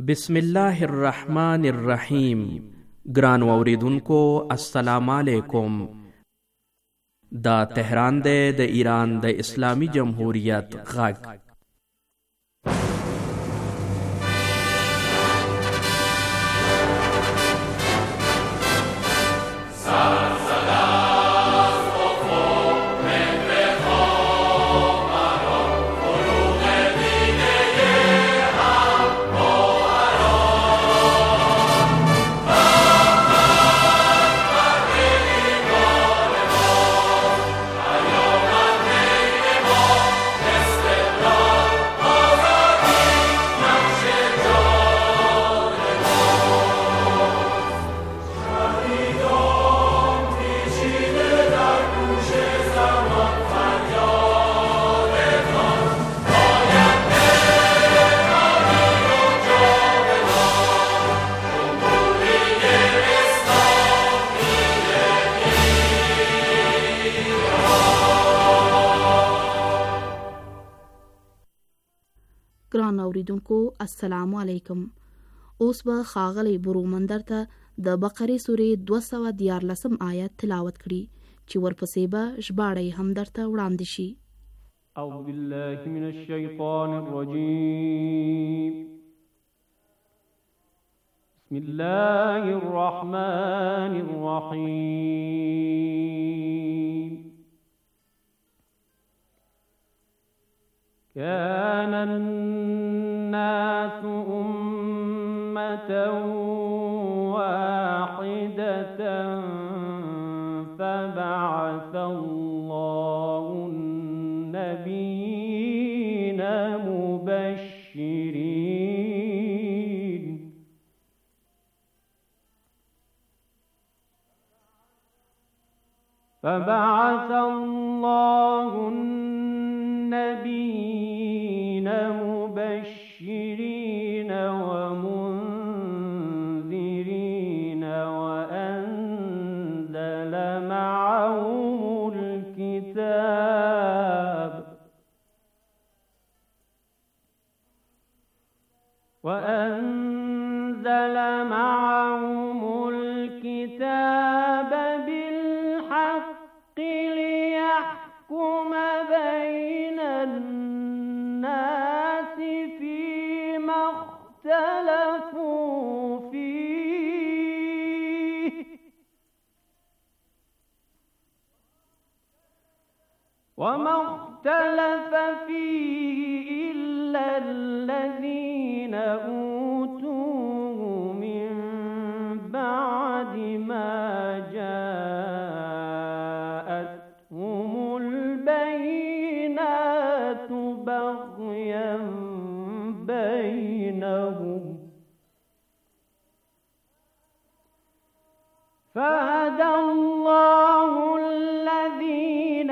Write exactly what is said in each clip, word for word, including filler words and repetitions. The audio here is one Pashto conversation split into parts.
بسم الله الرحمن الرحیم. ګران اوریدونکو السلام علیکم. دا تهران دی د ایران د اسلامی جمهوریت غږ. ګران اوریدونکو السلام علیکم. اوس به ښاغلی برومندر ته د بقرې سورې دوه سوه دیارلسم آیت تلاوت کړي چې ورپسې به ژباړه هم درته وړاندې شي. اعوذ بالله من الشیطان الرجیم. بسم الله الرحمن الرحیم. كان الناس أمة واحدة فبعث الله النبيين مبشرين فبعث الله النبيين مبشرين ومنذرين وأنزل معهم الكتاب وأنزل معهم الكتاب بالحق ليحكم بين الناس فيما اختلفوا فيه وما اختلف فيه إلا الذين أوتوه من بعد ما جاءتهم البينات بغيا بينهم فهدى الله الذين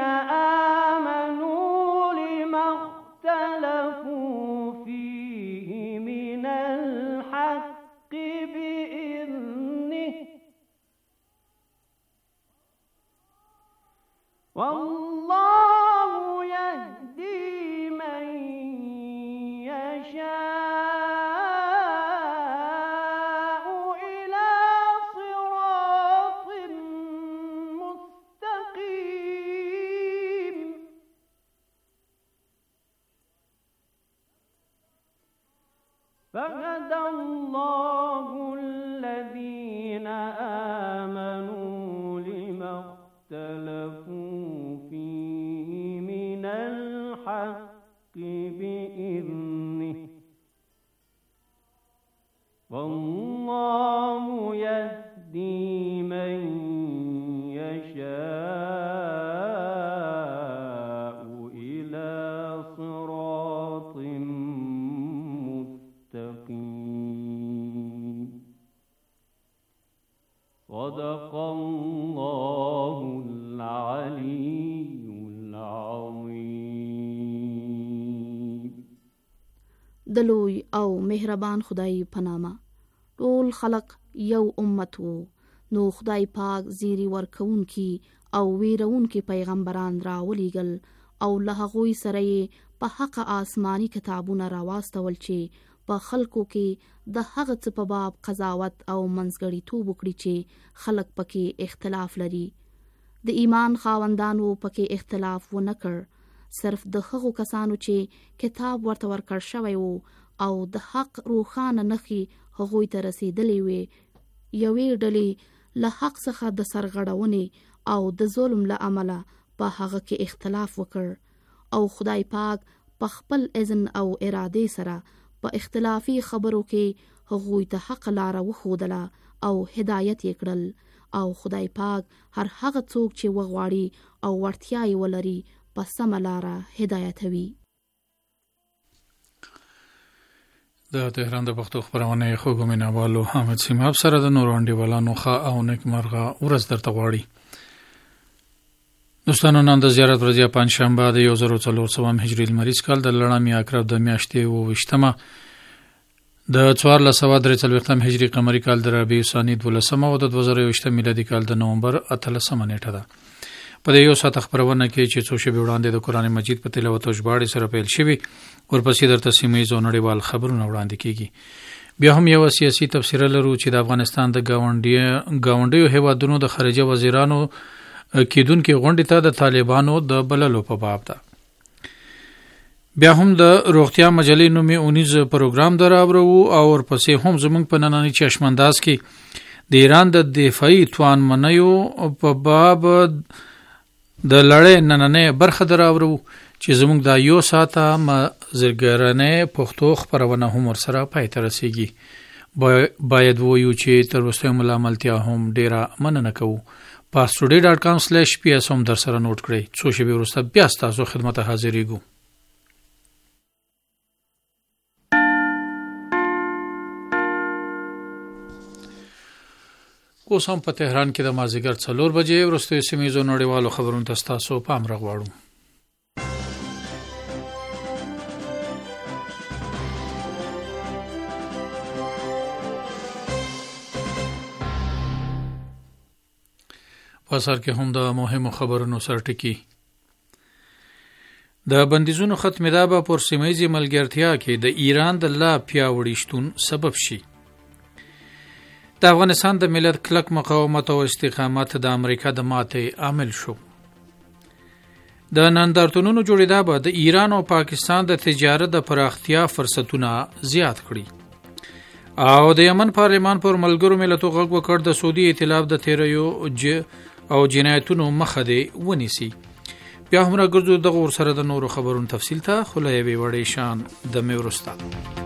آمنوا لما اختلفوا فيه من الحق بإذنه والله يهدي من يشاء إلى صراط مستقيم. فهدى الله الذين آمنوا لما اختلفوا فيه من الحق بإذنه والله يهدي من يشاء إلى صراط مستقيم. صدق الله العلي العظيم. د لوی او مهربان خدای په نامه. ټول خلق یو امت وو، نو خدای پاک زیری ورکوونکی او ویرونکی پیغمبران راولیږل او له هغوی سره یې په حق آسماني کتابونه راواستول چې په خلکو کې د هغه څه په باب قضاوت او منځګړیتوب وکړي چې خلک پکې اختلاف لري. د ایمان خاوندانو پکې اختلاف ونه کړ، صرف د هغو کسانو چې کتاب ورته ورکړ شوی وو او د حق روښانه نښې هغوی ته رسېدلې وې، یوې ډلې له حق څخه د سرغړونې او د ظلم له امله په هغه کې اختلاف وکړ او خدای پاک په خپل اذن او ارادې سره په اختلافي خبرو کې هغوی ته حق لاره وښودله او هدایت یې کړل، او خدای پاک هر هغه څوک چې وغواړي او وړتیا یې ولري په سمه لاره هدایتوي. د تهران د پښتو خپرونې خوږو مینوالو حامد سیماب سره د نورو انډیوالانو ښه او نیکمرغه ورځ درته غواړي. دوستانو، نن د زیارت ورځ پنجشنبه د یو زر څلور سوه هجري لمریز کال د لړمې اکرب د میاشتې اووه ویشتمه د څوارلس سوه درې څلوېښتم هجري قمري کال د ربیع الثاني دولسمه او د دوه زره یوویشتم میلادي کال د نومبر اتلسمه نیټه ده. په دې یو ساعت خبرونه کې چې څو شېبې وړاندې د قرآن مجید په تلاوت او ژباړې سره پیل شوي، ورپسې درته سیمه ییز او نړیوال خبرونه وړاندې کیږي. بیا هم یو سیاسي تبصره لرو چې د افغانستان د ګاونډیو هیوادونو د خارجه وزیرانو کېدونکې غونډې ته د طالبانو د بللو په باب ده. بیا هم د روغتیا مجلې نومي اونیز پروګرام دراوړو او ورپسې هم زموږ په نننۍ چشمانداز کې د ایران د دفاعي توان منیو په باب د لړۍ نننۍ برخه دراوړو چې زموږ د یو ساعته مازدیګرنۍ پښتو خپرونه هم ورسره پای ته رسیږي. باید ووایو چې تر وروستیو ملاملتیا هم ډیره مننه کوو. پاسټوډي ډاټ کام سلیش پی اس هم در سره نوٹ کړئ. څو شېبې وروسته بیا ستاسو خدمت ته حاضرېږو. اوس هم په تهران کې د مازدیګر څلور بجې وروستیو سیمهیزو نړیوالو خبرونو ته ستاسو پام راغواړو. په سر کې هم د مهمو خبرونو سرټکی. د بندیزونو ختمېدا به پر سیمهیزې ملګرتیا کې د ایران د لا پیاوړي شتون سبب شي. د افغانستان د ملت کلک مقاومت او استقامت د امریکا د ماتې عامل شو. د نندارتونونو جوړېدا به د ایران او پاکستان د تجارت د پراختیا فرصتونه زیات کړي. او د یمن پارلمان پر ملګرو ملتونو غږ وکړ د سعودي ائتلاف د تیریو او جنایتونو مخه دی ونیسي. بیا هم راګرځو دغه ورسره د نورو خبرونو تفصیل ته خو له یوې وړې شان د مې وروسته.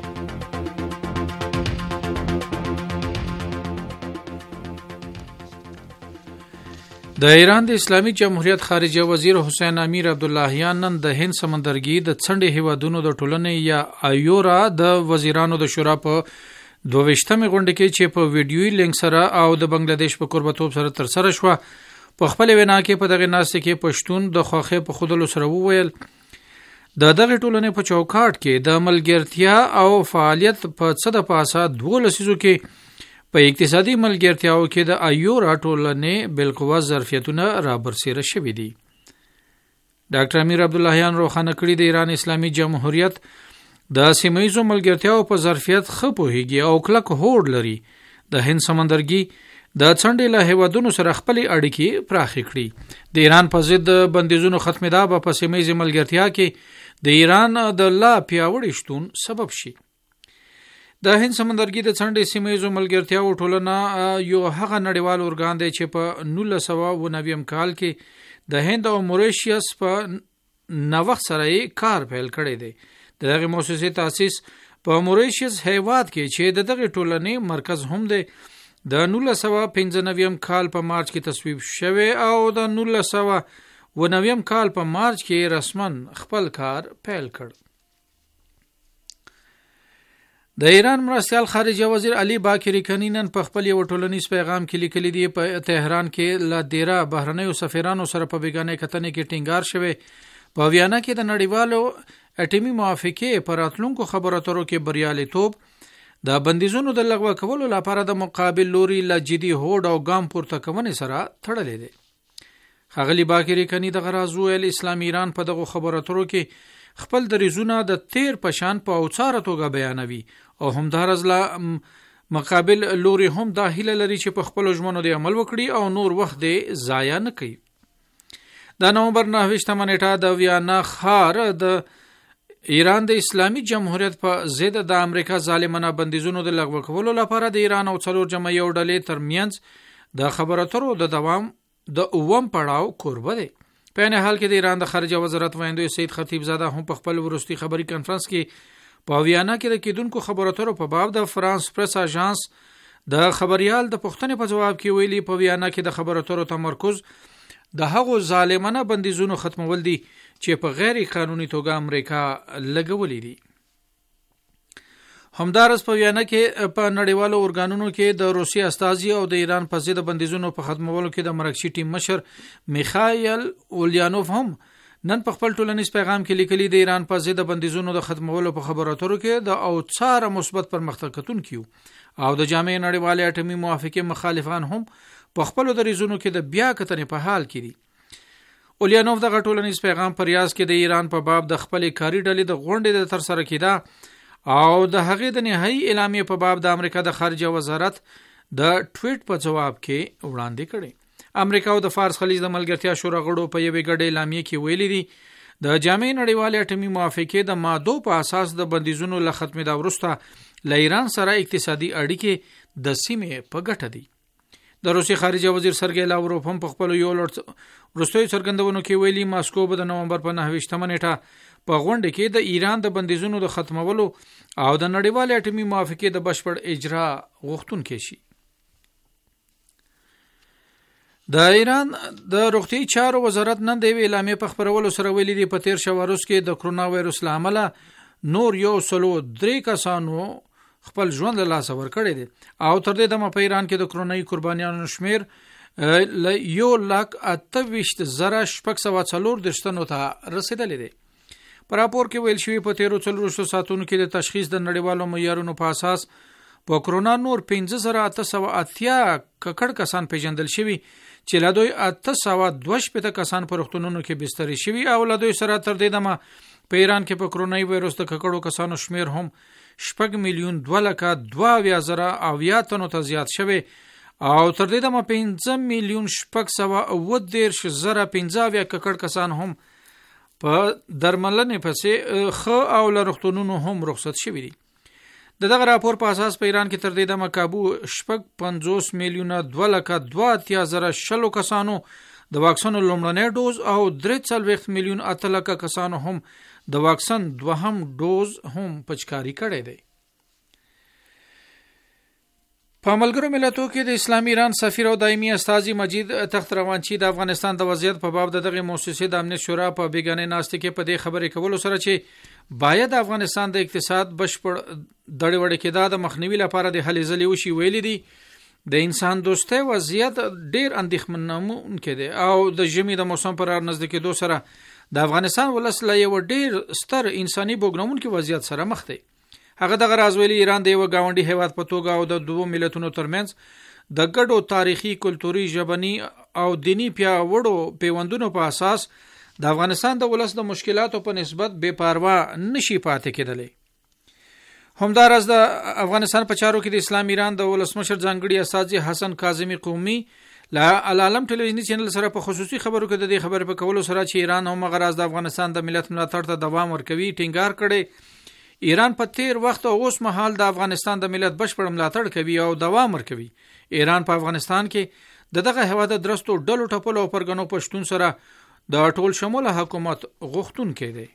د ایران د اسلامي جمهوریت خارجه وزیر حسین امیر عبداللهیان نن د هند سمندرګي د څنډې هیوادونو د ټولنې یا ایورا د وزیرانو د شورا په دوه ویشتمې غونډه کې چې په ویډیویي لینک سره او د بنگلاديش په قربتوب سره تر سره شوه، په خپل وینا کې په دغه ناستې کې پښتون د خوخې په خودلو سره وویل د دغه ټولنې په چوکاټ کې د ملګرتیا او فعالیت په څه د پاسه دوه لسیزو کې په اقتصادي ملګرتیاو کې د ایورا ټولنې بالقوه ظرفیتونه رابرسېره شوي دي. ډاکټر امیر عبداللهیان روښانه کړي د ایران اسلامي جمهوریت د سیمهیزو ملګرتیاو په ظرفیت ښه پوهیږي او کلک هوډ لري د هند سمندرګي د څنډې له هیوادونو سره خپلې اړیکې پراخې کړي. د ایران په ضد بندیزونو ختمېدا به په سیمهیزې ملګرتیا کې د ایران د لا پیاوړي شتون سبب شي. د هند سمندرګي د څنډې سیمهیزو ملګرتیاو ټولنه یو هغه نړیوال ارګان دی چې په نولس سوه اوه نوي کال کې د هند او موریشیس په نوښت سره یې کار پیل کړی دی. د دغه مؤسسې تاسیس په موریشیس هیواد کې چې د دغه ټولنې مرکز هم دی د نولس سوه پنځه نوي کال په مارچ کې تصویب شوی او د نولس سوه اوه نوي کال په مارچ کې رسما خپل کار پیل کړ. د ایران مرستیال خارجه وزیر علي باقری کنی نن په خپل یو ټولنیز پیغام کې لیکلي دی په تهران کې لا ډیره بهرنیو سفیرانو سره په بیګانه کتنې کې ټینګار شوی. په ویانا کې د نړیوالو اټومي موافقې پر راتلونکو خبرو اترو کې بریالیتوب د بندیزونو د لغوه کولو لپاره د مقابل لوري له جدي هوډ او ګام پورته کونې سره تړلې دی. ښاغلي باقری کنی د غراز ویل اسلامي ایران په دغه خبرو اترو کې خپل دریزونه د تیر پشان په اوڅاره توګه بیانوي او همدارز لا مقابل لوري هم دا هیله لري چې په خپل ژمنو د عمل وکړي او نور وخت یې ضایع نه کوي. د نومبر نهه ویشتمه نیټه د ویانا ښار د ایران د اسلامي جمهوریت په ضد د امریکا ظالمانه بندیزونو د لغوه کولو لپاره د ایران او څلور جمعیو ډلې ترمنځ د خبرو اترو د دوام د اووم پړاو کوربه دی. په نه حال کې د ایران د خارجه وزارت وایندوی سید خطیب زاده هم په خپل ورستي خبري کانفرنس کې په ویانا کې د کېدونکو خبرو اترو په باب د فرانس پریس اژانس د خبريال د پوښتنې په جواب کې ویلي په ویانا کې د خبرو اترو تمرکز د هغو ظالمانه بندیزونو ختمول دي چې په غیر قانوني توګه امریکا لګولې دي. همدارس په ویانا کې په نړیوالو اورګانونو کې د روسي استازي او د ایران په ضد بندیزونو په ختمولو کې د مرکزي ټیم مشر میخایل اوليانوف هم نن په خپل ټولنیز پیغام کې لیکلي د ایران په ضد بندیزونو د ختمولو په خبرو اترو کې د اوڅار مثبت پرمختګ کوونکي او د جامع نړیوالې اټومي موافقې مخالفان هم په خپل دریزونو کې د بیا کتنې په حال کې دي. اوليانوف د غټولنیز پیغام پر ریاض کې د ایران په باب د خپل کاری ډلې د غونډې د تر سره کېده او د هغې د نهایي اعلامیې په باب د امریکا د خارجه وزارت د ټویټ په جواب کې وړاندې کړي. امریکا او د فارس خلیج د ملګرتیا شورا غړو په یوې ګډې اعلامیې کې ویلي دي د جامع نړیوالې اټومي موافقې د مادو په اساس د بندیزونو له ختمېدا وروسته له ایران سره اقتصادي اړیکې د سیمې په ګټه دي. د روسي خارجه وزیر سرګی لاوروف هم په خپل یو وروستیو څرګندونو کې ویلي ماسکو به د نومبر په نهه ویشتمه نیټه په غونډه کې د ایران د بندیزونو د ختمولو او د نړیوالې اټومي موافقې د بشپړ اجرا غوښتونکي شي. د ایران د روغتي چارو وزارت نن د اعلامیې په خبرولو سره ویلي دی په تیر شوه روس کې د کرونا وایرس لامل نور یو سلو درې کسانو خپل ژوند له لاسه ورکړی دی او تر دې دمه په ایران کې د کرونایي قربانیانو شمیر ل یو لک اته ویشت زره شپږ سوه څلور دېرش ته رسیدلی دی. په راپور کې ویل شوي په تیرو څلورویشتو ساعتونو کې د تشخیص د نړیوالو معیارونو په اساس په کرونا نور پنځه زره اته سوه اتیا ککړ کسان پیژندل شوي چې له دوی اته سوه دوه شپېته کسان په روغتونونو کې بستري شوي او له دوی سره تر دې دمه په ایران کې په کرونایي وایرس د ککړو کسانو شمیر هم شپږ میلیون دوه لکه دوه اویا زره اویا تنو ته زیات شوی او تر دې دمه پنځه میلیون شپږ سوه اووه دېرش زره پنځه اویا ککړ کسان هم په درملنې پسې ښه او له روغتونونو هم رخصت شوي دي. د دغه راپور په اساس په ایران کې تر دې دمه کابو شپږ پنځوس میلیونه دوه لکه دوه اتیا زره شلو کسانو د واکسن لومړنی ډوز او درې څلوېښت میلیون اته لکه کسانو هم د واکسن دوهم ډوز هم پچکاری کړی دی. په ملګرو ملتونو کې د اسلامي ایران سفیر او دایمي استازي مجید تخت روانچی د افغانستان د وضعیت په باب دغه مؤسسې د امنیت شورا په بیګانې ناستې کې په دې خبرې کولو سره چې باید افغانستان د اقتصاد بشپړ دړې وړې کېدا د مخنیوي لپاره د هلې ځلې وشي ویلي دي د انسان دوستۍ وضعیت ډیر اندېښمنونکی دی او د ژمي د موسم پر نزدې کېدو سره د افغانستان ولس له یو ډیر ستر انساني بوږنونکي وضعیت سره مخ دی. هغه دغه راز ویلي ایران د یو گاونډي هیواد په توګه او د دوو ملتونو ترمنځ د ګډو تاریخي کلتوري ژبني او دینی پیاوړو پیوندونو په اساس د افغانستان د ولس د مشکلاتو په نسبت بے پروا نشي پاتې کېدلی. همدارس د افغانستان په چارو کې د اسلام ایران د ولسمشر ځانګړي استازي حسن کاظمي قومي لا العالم ټلویزیونی چینل سره په خصوصي خبرو کې د دې خبرې په کولو سره چې ایران هم غراز د افغانستان د ملت ملاتړ ته دوام ورکوي ټینګار کړي. ایران په تیر وخت او اوس مهال د افغانستان د ملت بشپړ ملاتړ کوي او دوام ورکوي. ایران په افغانستان کې د دغه هیواد درستو ډلو ټپلو او پرګنو پښتون سره د ټول شموله حکومت غوښتونکی دی.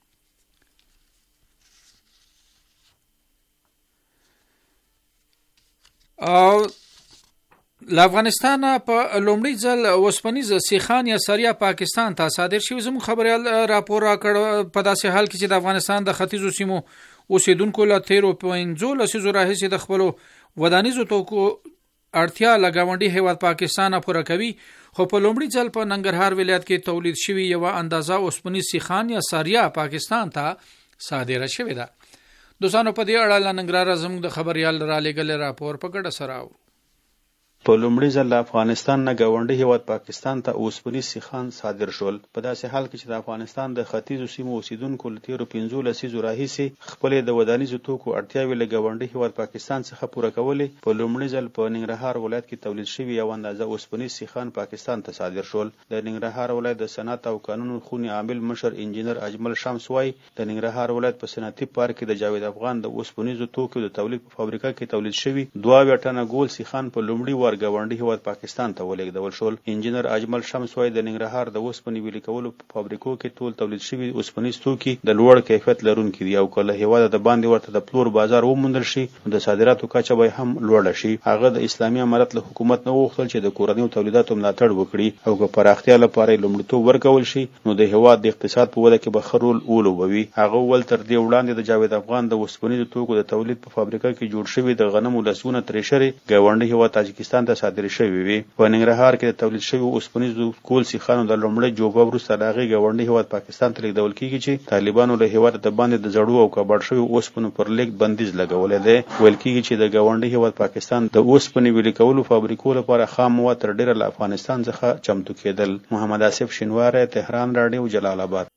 او ل افغانستان په لومړي ځل وسپنیز سیخان یا سریا پاکستان ته صادر شوی. زموږ خبريال راپور راکړ په داسې حال کې چې د افغانستان د ختیځو سیمو اوسیدونکو له تیرو پنځو لسیزو راهیسې د خپلو ودانیزو توکو اړتیا لګاونډي هیواد پاکستان پوره کوي، خو په لومړي ځل په ننګرهار ولایت کې تولید شوی یو اندازه اوسپنیز سیخان یا سریا پاکستان ته صادره شوې ده. دوستانو په دې اړه ننګرهار زموږ د خبريال را لېږل راپور په ګډه سره په لومړي ځل له افغانستان نه ګاونډي هیواد پاکستان ته اوسپنیز سیخان صادر شول. په داسې حال کې چې د افغانستان د ختیځو سیمو اوسیدونکو له تیرو پنځو لسیزو راهیسې خپلې د ودانیزو توکو اړتیاوې له ګاونډي هیواد پاکستان څخه پوره کولې، په لومړي ځل په ننګرهار ولایت کې تولید شوي یو اندازه اوسپنیز سیخان پاکستان ته صادر شول. د ننګرهار ولایت د صنعت او قانون خونې عامل مشر انجینر اجمل شمس وایي د ننګرهار ولایت په صنعتي پارک کې د جاوید افغان د اوسپنیزو توکو د تولید په فابریکه کې تولید شوي دوه اویا ټنه ګول سیخان په لومړي وار ګاونډي هیواد پاکستان ته ولېږدول شول. انجینر اجمل شمس وایي د ننګرهار د اوسپنې ویلې کولو په فابریکو کې ټول تولید شوي اوسپنیز توکي د لوړ کیفیت لرونکي دي او که له هیواده د باندې ورته د پلور بازار وموندل شي نو د صادراتو کچه به هم لوړه شي. هغه د اسلامي امارت له حکومت نه وغوښتل چې د کورنیو تولیداتو ملاتړ وکړي او که پراختیا لپاره یې لومړیتوب ورکول شي نو د هیواد د اقتصاد په وده کې به ښه رول ولوبوي. هغه وویل تر دې وړاندې د جاوید افغان د اوسپنیزو توکو د تولید په فابریکه کې جوړ شوي د غنمو لسګونه تریشرې ګاونډي هیواد تاجکستان ته صادرې شوي وي. په ننګرهار کې د تولید شوي اوسپنیزو کول سیخانو د لومړۍ جوبه وروسته د هغې ګاونډي هیواد پاکستان ته لیږدول کېږي چې طالبانو له هیواده د باندې د زړو او کباړ شوي اوسپنو پر لیږد بندیز لګولی دی. ویل کېږي چې د ګاونډي هیواد پاکستان د اوسپنې ویلې کولو فابریکو لپاره خام مواد تر ډېره له افغانستان څخه چمتو کېدل. محمد آصف شینواری، تهران راډیو، جلال آباد.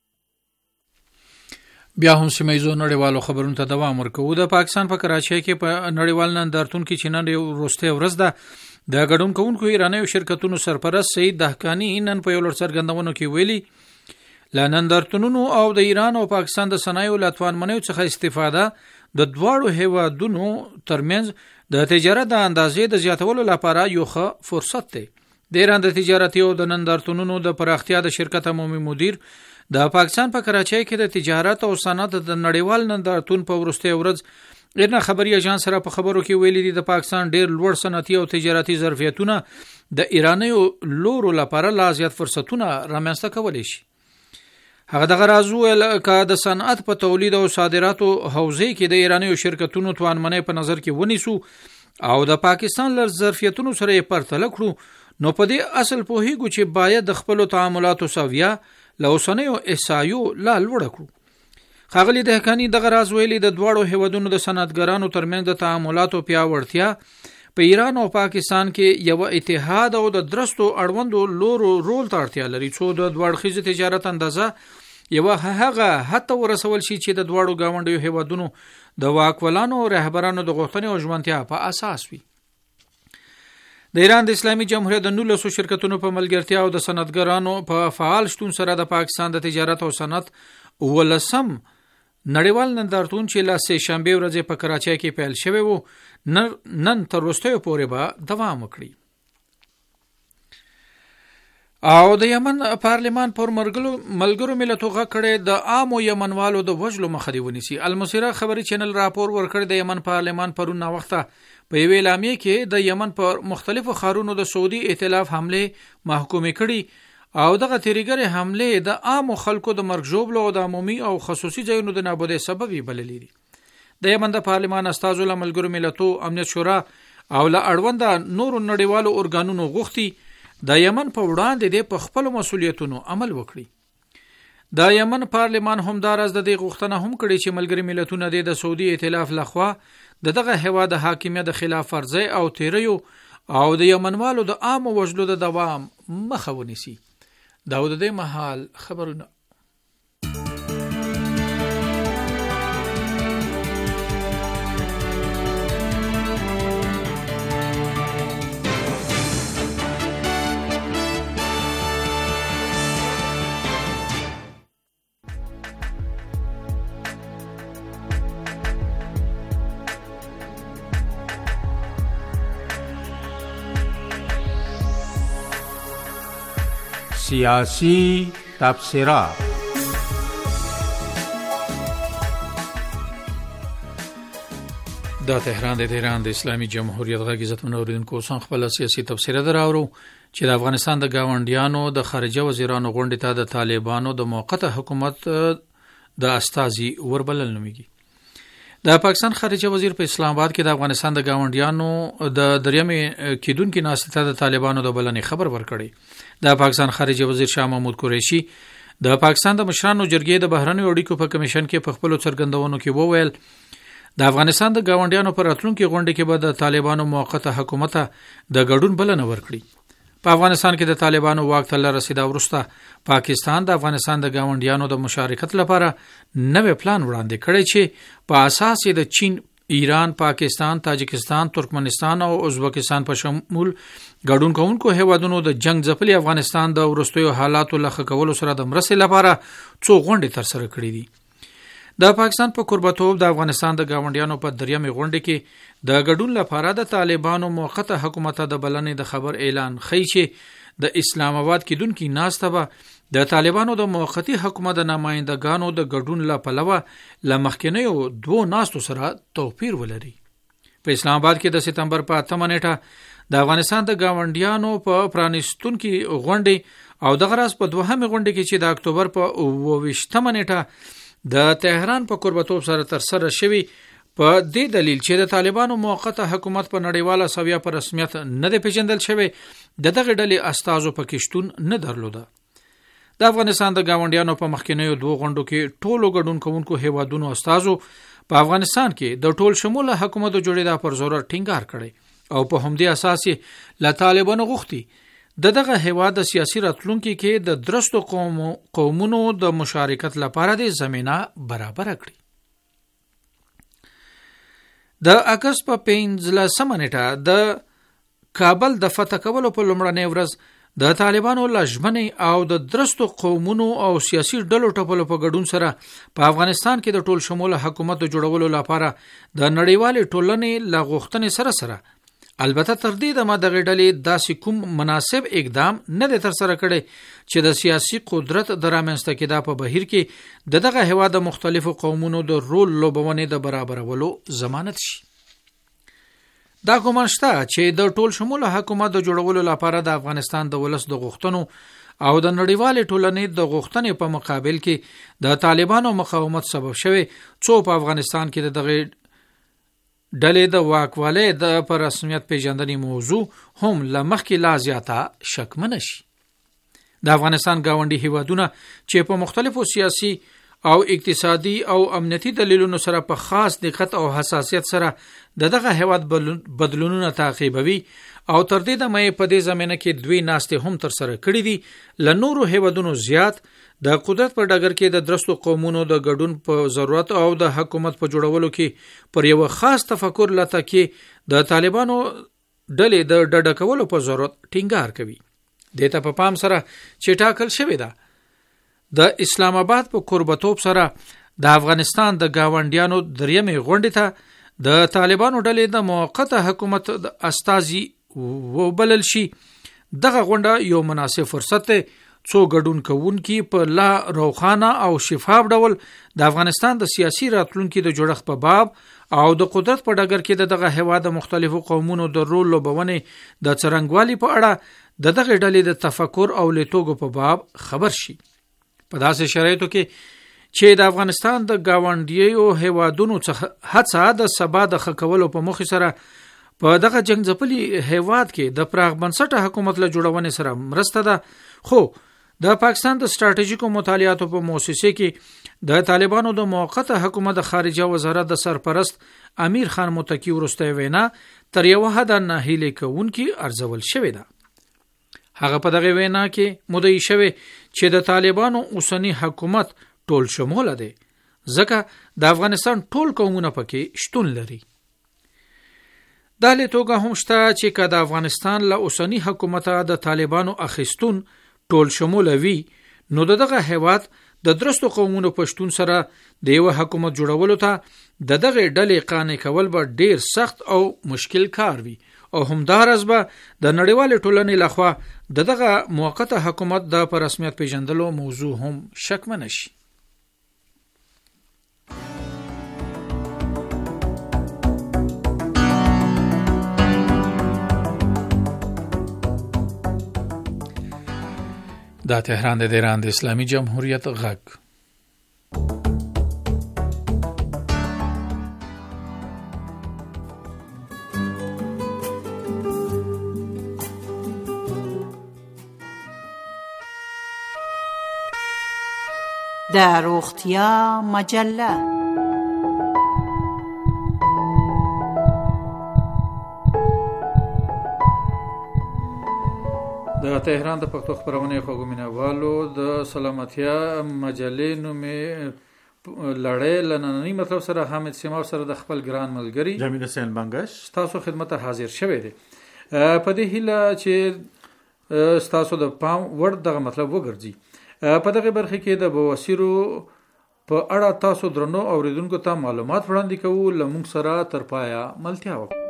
بیا هم سیمایزو نړیوالو خبرونو ته دوام ورکوو. د پاکستان په کراچۍ کې په نړیوال نندارتون کې چې نن وروستۍ ورځ ده د ګډون کوونکو ایرانیو شرکتونو سرپرست سید دهقانی نن په یو لړ څرګندونو کې ویلي له نندارتونونو او د ایران او پاکستان د صنایعو له توانمنیو څخه استفاده د دواړو هیوادونو ترمنځ د تجارت د اندازې د زیاتولو لپاره یو ښه فرصت دی. د ایران د تجارتي او د نندارتونونو د پراختیا د شرکت عمومي مدیر د پاکستان په کراچۍ کې د تجارت او صنعت د نړیوال نندارتون په وروستۍ ورځ ایرنا خبري اژانس سره په خبرو کې ویلي دي د پاکستان ډېر لوړ صنعتي او تجارتي ظرفیتونه د ایرانیو لورو لپاره لا زیات فرصتونه رامنځته کولی شي. هغه دغه راز ویل چې د صنعت په تولید او صادراتو حوزې کې د ایرانیو شرکتونو توانمنۍ په نظر کې ونیسو او د پاکستان له ظرفیتونو سره یې پرتله کړو نو په دې اصل پوهیږو چې باید د خپل تعاملاتو ساویه له اوسنیو احصایو لا لوړ کړو. خاغلی دهقانی دغه راز ویلي د دواړو هیوادونو د صنعتګرانو ترمنځ د تعاملاتو پیاوړتیا په ایران او پاکستان کې یو اتحاد او د درستو اړوندو لورو رول ته اړتیا لري څو د دوړخیزه تجارت اندازه یو هغه حتی ورسول شي چې د دواړو گاونډیو هیوادونو د واکولانو او رهبرانو د غوښتنې او ژمنتیا په اساس وي. د ایران د اسلامي جمهوریت د نولسو شرکتونو په ملګرتیا او د صنعتګرانو په فعال شتون سره د پاکستان د تجارت او صنعت ولسم نړیوال نندارتون چې لا سه شنبه ورځ په کراچۍ کې پیل شوی وو نن تر وروستیو پورې به دوام وکړي. او د یمن پارلمان پر ملګرو ملتونو غکړې د عامو یمنوالو د وژلو مخه دی ونیسي. المصیره خبري چینل راپور ورکړ د یمن پارلمان پرون وخته په ویل اعلامیه کې د یمن پر مختلفو ښارونو د سعودي ائتلاف حمله محکومه کړي او دغه تیریګر حمله د عام خلکو د مرګ ژوبلو او د عمومي او خصوصي ځایونو د نابودۍ سبب بللی دي. د یمن د پارلمان استازو له ملګرو ملتونو امنیت شورا او له اړوند نورو نړیوالو ارګانونو غوښتي د یمن په وړاندې د په خپل مسولیتونو عمل وکړي. د یمن پارلمان هم داراز د دې غوښتنه هم کړې چې ملګری ملتونه د سعودي ائتلاف لخوا د دغه هیواد د حاکمیت د خلاف ورزي او تیریو او د یمنوالو د عام وژلو د دوام مخه ونیسي. دا د دې محل خبرونه. سیاسی تبصره. د تهران د تهران د اسلامي جمهوریت غږ عزت منوریدونکو څنګه خپل سیاسي تبصره دراوړو چې د افغانستان د گاونډیانو د خارجه وزیرانو غونډې ته د طالبانو د موقته حکومت د استازي وربلل نوميږي. د پاکستان خارجه وزیر په اسلام آباد کې د افغانستان د گاونډیانو د دریمې کېدونکو ناسته د طالبانو د بلنې خبر ورکړي. د پاکستان خارجه وزیر شاه محمود قریشي د پاکستان د مشرانو جرګې د بهرنیو اړیکو په کمیشن کې په خپل څرګندونو کې وویل د افغانستان د گاونډیانو پر راتلونکي غونډه کې به د طالبانو موقته حکومت د ګډون بلنه ورکړي. په افغانستان کې د طالبانو واک ته رسیدا وروسته پاکستان د افغانستان د گاونډیانو د مشارکت لپاره نوې پلان وړاندې کړی چې په اساس یې د چین، ایران، پاکستان، تاجکستان، ترکمنستان او ازبکستان په شمول ګډون کوونکو هیوادونو د جنگ ځپلي افغانستان د وروستیو حالاتو له ښه کولو سره د مرستې لپاره څو غونډې ترسره کړې دي. د پاکستان په قربتوب د افغانستان د گاونډیانو په دریمې غونډه کې د ګډون لپاره د طالبانو موقته حکومت د بلنې د خبر اعلان خی چې د اسلام آباد کې دونکو ناسته به د طالبانو د موقتی حکومت د نمائندګانو د ګډون لپاره لمخکینیو دوه ناستو سره توپیر ولري. په اسلام آباد کې د سپتمبر په اتمه نیټه د افغانستان د گاونډیانو په پرانیستونکو غونډې او د غراس په دوهمه غونډه کې چې د اکتوبر په اوویشتمه نیټه د تهران په قربتوب سره ترسره شوی په دې دلیل چې د طالبانو موقته حکومت په نړیواله سویه په رسمیت نه دی پیژندل شوی د دغه ډلې استازو په کېشتون نه درلوده. د افغانستان د گاونډیانو په مخکینیو دوه غونډو کې ټولو ګډون کوونکو هیوادونو استازو په افغانستان کې د ټول شموله حکومت جوړېدا پر زور ټینګار کړي او په همدې اساس له طالبانو غوښتي د دغه هیواد د سیاسي راتلونکو کې د درستو قوم قومونو د مشارکت لپاره د زمينه برابر کړي. د اگست په پنځلسمه نیټه د کابل د فتح کولو په لومړنۍ ورځ د طالبانو لژمنې او د درستو قومونو او سیاسي ډلو ټپلو په ګډون سره په افغانستان کې د ټول شموله حکومت جوړولو لپاره د نړیوالې ټولنې له غوښتنې سره سره البته تر دې د مدغه ډلې داسې کوم مناسب اقدام نه د تر سره کړي چې د سیاسي قدرت د رامنځته کېدا په بهیر کې د دغه هوا د مختلفو قومونو د رول لوبونې د برابرولو ضمانت شي. دا ګومان شته چې د ټول شموله حکومت د جوړولو لپاره د افغانستان د ولس د غوښتنو او د نړیوالې ټولنې د غوښتنې په مقابل کې د طالبانو مقاومت سبب شوی څو په افغانستان کې دغه ډلې د واکوالۍ د پر رسمیت پیژندنې موضوع هم لمخکې لا زیاته شکمن شي. د افغانستان گاونډي هیوادونه چې په مختلفو سیاسي او اقتصادي او امنیتي دلیلونو سره په خاص دقت او حساسیت سره د دغه هیواد بدلونونه تعقیبوي او تر دې د مې په دې زمینه کې دوی ناستې هم تر سره کړې دي ل نورو هیوادونو زیات د قدرت په ډګر کې د درستو قومونو د ګډون په ضرورت او د حکومت په جوړولو کې پر یو خاص تفکر لته کې د طالبانو ډلې د ډډه کولو په ضرورت ټینګار کوي. د ته په پام سره چې ټاکل شوی ده د اسلام آباد په قربتوب سره د افغانستان د گاونډیانو دریمې غونډې ته د طالبانو ډلې د موقته حکومت د استازي وبلل شي. دغه غونډه یو مناسب فرصت دی څو ګډون کوونکي په لا روخانه او شفاف ډول د افغانستان د سیاسي راتلونکو د جوړښت په باب او د قدرت په ډګر کې د دغه هوا د مختلفو قومونو د رول لوبونې د څرنګوالي په اړه د دغه ډلې د تفکر او لیتوګو په باب خبر شي. په داسې شرایطو کې چې د افغانستان د گاونډیو هیوادونو څخه هڅه د سبا د خکولو په مخ سره په دغه جنگ ځپلي هیواد کې د پراخ بنسټه حکومت له جوړونې سره مرسته ده. خو د پاکستان د ستراتیژیکو مطالعاتو په مؤسسه کې د طالبانو د موقته حکومت د خارجه وزارت د سرپرست امیر خان متکی ورسته وینا تر یو حد نه هیله کوونکی ارزول شوې ده. هغه په دغه وینا کې مدعي شوی چې د طالبانو اوسنی حکومت ټول شموله دی ځکه د افغانستان ټول قومونه پکې شتون لري. دا له توګه هم شته چې که د افغانستان له اوسنی حکومت د طالبانو اخیستون ټول شموله وي نو دغه هیواد د درستو قومونو پښتون سره د یو حکومت جوړولو ته د دغه ډلې قانع کول به ډیر سخت او مشکل کار وي او همدارس به د نړیوال ټولنې لخوا د دغه موقته حکومت د پر رسمیت پیژندلو موضوع هم شکمن شي. دا تهران د ایران د اسلامي جمهوریت غږ. د روغتیا مجله د تهران د پښتو خبرونه خوږو مینوالو د سلامتیا مجلې نومې لړۍ لنننی مطلب سره حامد سیماو سره د خپل ګران ملګری جمیل حسین بنگش تاسو خدمت حاضر شوی دی. په دې هیله چې تاسو د پام ور دغه مطلب وګرځي. په دغه برخه کې د بواسیرو په اړه تاسو درنو اوریدونکو ته معلومات وړاندې کوو. لمونږ سره تر پایا ملتیا وکړئ.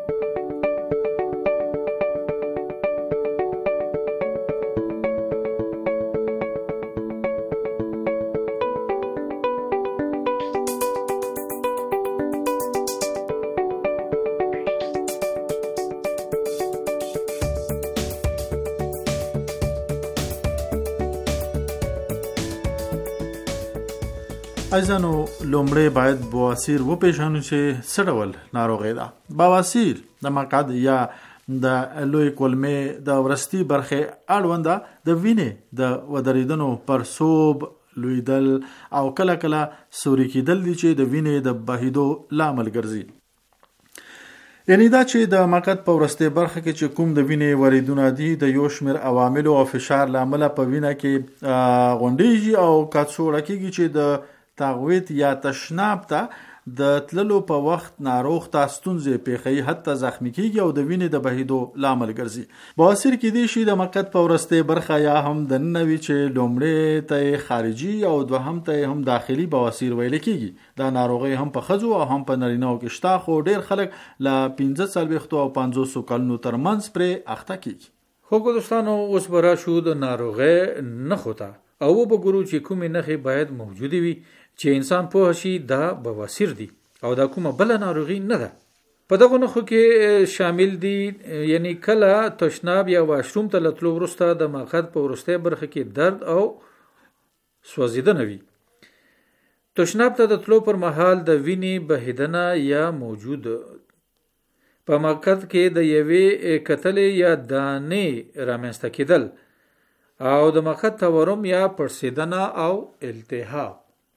ایزانو لومړی باید بواسیر وپیژنو چې څه ډول ناروغي ده. بواسیر د مقعد یا د لوی کولمې د ورستي برخه اړونده د وینې د ودریدنو پرسوب لویدل او کله کله سوري کېدل دي چې د وینې د بهیدو لامل ګرځي. یعنی دا چې د مقعد په ورستي برخه کې چې کوم د وینې وریدونه دي د یو شمېر عوامل او فشار لامل په وینه کې غونډېږي او کڅوړه کېږي چې د تغویت یا تشناب ته د تللو په وخت ناروغ ته ستونزې پیښي حتی زخمی کیږي او د وینې د بهیدو لامل ګرځي. بواسیر کې دي شي د مقعد په ورسته برخه یا هم د نوي چې لومړی ته خارجي او دوهم ته هم داخلي بواسیر ویل کیږي. دا ناروغي هم په ښځو او هم په نارینه‌و کې شته خو ډیر خلک ل پنځه څلوېښت او پنځوس کلونو ترمنځ پرې اخته کیږي. خو دوستانو اوس برا شو د ناروغي نه خوته او وګورو چې کومې نښې باید موجودې وي چې انسان په شي دا بواسیر دي او دا کومه بل ناروغي نه ده. په دغه نښو کې شامل دي یعنی کله تشناب یا واشروم ته لتلو وروسته د مقعد په ورسته برخه کې درد او سوځیدنه وي. تشناب ته د تلو پر مهال د وینې بهیدنه یا موجود په مقعد کې د یوې کتلې یا دانې رامنځته کېدل او د مقعد تورم یا پړسیدنه او التهاب.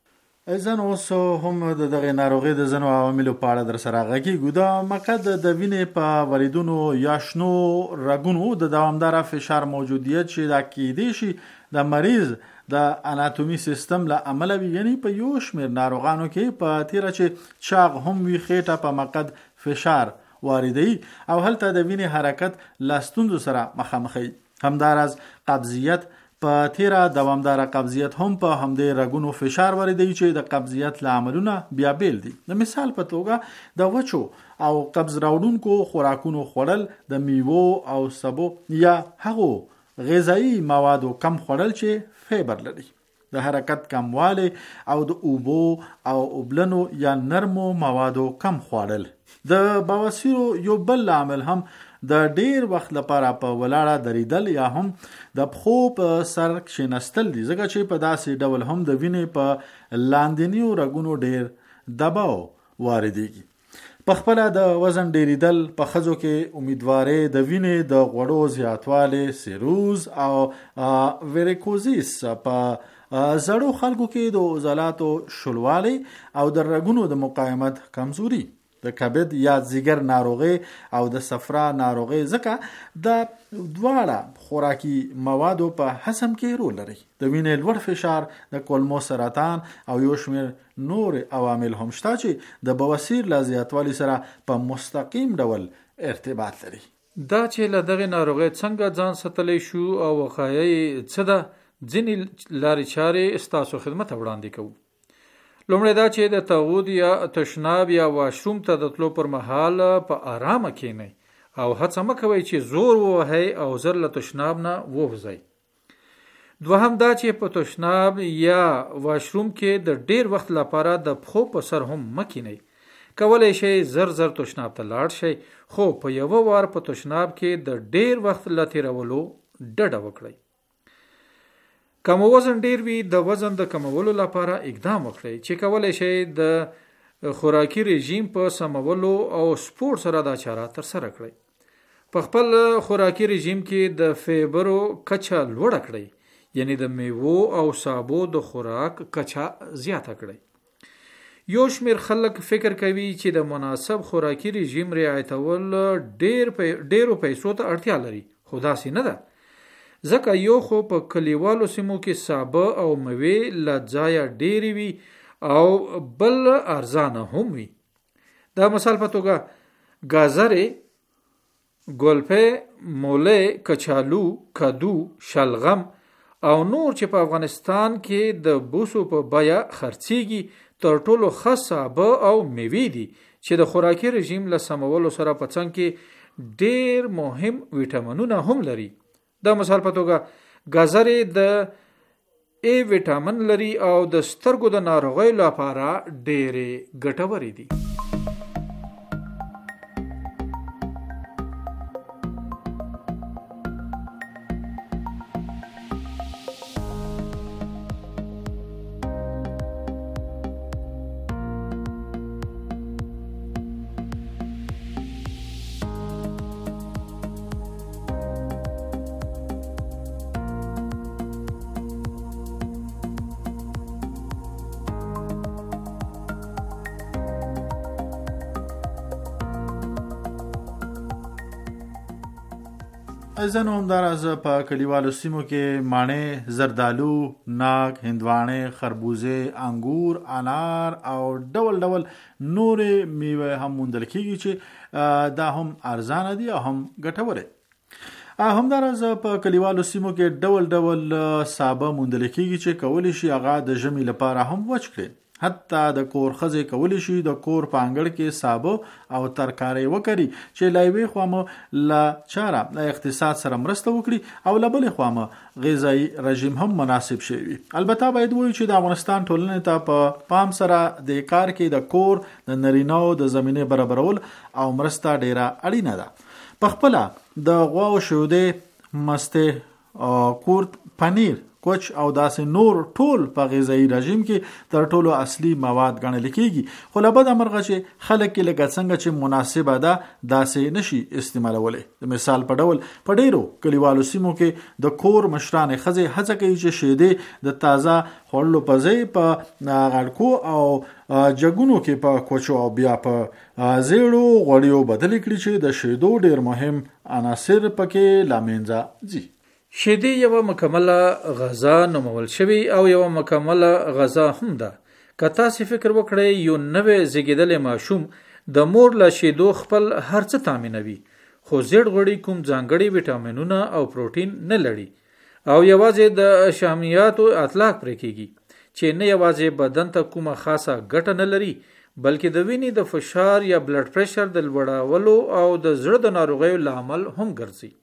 ځان اوس هم د دغه ناروغي د ځنو عواملو په اړه در سره غږیږو. د مقعد د وینې په وریدونو یا شنو رګونو د دوامداره فشار موجودیت چې دا کېدی شي د مریض د اناتومي سیستم له عمله وي. یعنی په یو شمېر ناروغانو کې په تیره چې چاغ هم وي خېټه په مقعد فشار واردوي او هلته د وینې حرکت له ستونزو سره مخامخ وي. همداراز قبضیت په تیره دوامداره قبضیت هم په همدې رګونو فشار واردوي چې د قبضیت له عملونه بیا بیل دي. د مثال په توګه د وچو او قبض راوړونکو خوراکونو خوړل، د میوو او سبو یا هغو غذایی موادو کم خوړل چې فیبر لري، د حرکت کموالی او د اوبو او اوبلنو یا نرمو موادو کم خوړل. د بواسیرو یو بل عامل هم د ډیر وخت لپاره په ولاړه دریدل یا هم د پښو په سر کښینستل دي، ځکه چې په داسې ډول هم د وینې په لاندنیو رګونو ډیر دباو واردېږي. په خپله د وزن ډیریدل په ښځو کې امیدواري د وینې د غوړو زیاتوالی، سیروز او ویریکوزیس، په زړو خلکو کې د عضلاتو شلوالی او د رګونو د مقاومت کمزوري، د کبد یا ځیګر ناروغي او د صفرا ناروغي، ځکه د دواړه خوراکي موادو په هضم کې رول لري. د وینې لوړ فشار، د کولمو سرطان او یو شمېر نور عوامل هم شته چې د بواسیر له زیاتوالي سره په مستقیم ډول ارتباط لري. دا چې له دغه ناروغي څنګه ځان ساتلی شو او وقایع څه ده، ځینې لارې چارې ستاسو خدمت وړاندې کوو. لومړی دا چې د تغود یا تشناب یا واشروم ته د تلو پر مهال په آرامه کینئ او هڅه مه کوئ چې زور ووهئ او زر له تشناب نه ووځئ. دوهم دا چې په تشناب یا واشروم کې د ډیر وخت لپاره د پښو په سر هم مه کینئ. کولی شئ زر زر تشناب ته لاړ شئ، خو په یوه وار په تشناب کې د ډیر وخت له تیرولو ډډه وکړئ. کم وزن ډیر وي، د وزن د کمولو لپاره اقدام وکړئ چې کولی شئ د خوراکي رژیم په سمولو او سپورت سره دا چاره تر سره کړئ. په خپل خوراکي رژیم کې د فیبرو کچه لوړه کړئ، یعنی د میوو او سابو د خوراک کچه زیاته کړئ. یو شمېر خلک فکر کوي چې د مناسب خوراکي رژیم رعایتول ډیر ډیرو پیسو ته اړتیا لري، خو داسې نه ده. ځکه یو خو په کلیوالو سیمو کې سابه او میوې له ځایه ډېرې وي او بل ارزانه هم وي. دا مثال په توګه گازرې، ګلپې، مولی، کچالو، کدو، شلغم او نور چې په افغانستان کې د بوسو په بیه خرڅیږي تر ټولو ښه سابه او میوې دي چې د خوراکي رژیم له سمولو سره په څنګ کې ډېر مهم ویټامینونه هم لري. دا مثال په توګه گازرې د ای ویټامین لري او د سترګو د ناروغیو لپاره ډېرې ګټورې دي. ځنو همداراز په کلیوالو سیمو کې ماڼۍ، زردالو، ناک، هندواڼې، خربوزې، انګور، انار او ډول ډول نورې میوې هم موندل کېږي چې دا هم ارزانه دي او هم ګټورې. همداراز په کلیوالو سیمو کې ډول ډول سابه موندل کېږي چې کولی شي هغه د ژمي لپاره هم وچ کړي. حتی د کور ښځې کولی شي د کور په انګړ کې سابه او ترکارۍ وکري چې له یوې خوا مو له چاره له اقتصاد سره مرسته وکړي او له بلې خوا مو غذایي رژیم هم مناسب شي. البته باید ووایو چې د افغانستان ټولنې ته په پام سره د کار کې د کور د نارینه‌و د زمینې برابرول او مرسته ډیره اړینه ده. په خپله د غواو شودې، مستې، کورت، پنیر، کوچ او داسې نور ټول په غذایي رژیم کې تر ټولو اصلي مواد ګڼل کېږي. خو له بده مرغه چې خلک یې لکه څنګه چې مناسبه ده داسې نشي استعمالولی. د مثال په ډول په ډیرو کلیوالو سیمو کې د کور مشرانې ښځې هڅه کوي چې شیدې د تازه خوړلو په ځای په غړکو او جګونو کې په کوچو او بیا په زیړو غوړیو بدل کړي چې د شیدو ډیر مهم عناصر پکې له منځه ځي. شیدې یوه مکمله غذا نومول شوی او یوه مکمله غذا هم ده. که تاسې فکر وکړئ یو نوی زیږېدلی ماشوم د مور له شیدو خپل هر څه تامینوي، خو زیړ غوړي کوم ځانګړي ویټامینونه او پروټین نه لري او یوازې د شحمیاتو اطلاق پرې کېږي چې نه یوازې بدن ته کومه خاصه ګټه نه لري بلکې د وینې د فشار یا بلډ پریشر د لوړولو او د زړه د ناروغیو لامل هم ګرځي.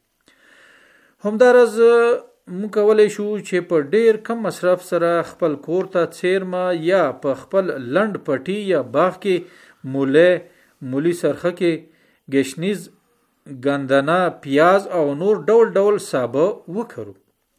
همدارز موږ کولی شو چې په ډیر کم مصرف سره خپل کور ته څیرمه یا په خپل لنډ پټي یا باغ کې مولی، مولی سرخکې، ګشنیز، ګندنه، پیاز او نور ډول ډول سابه وکرو.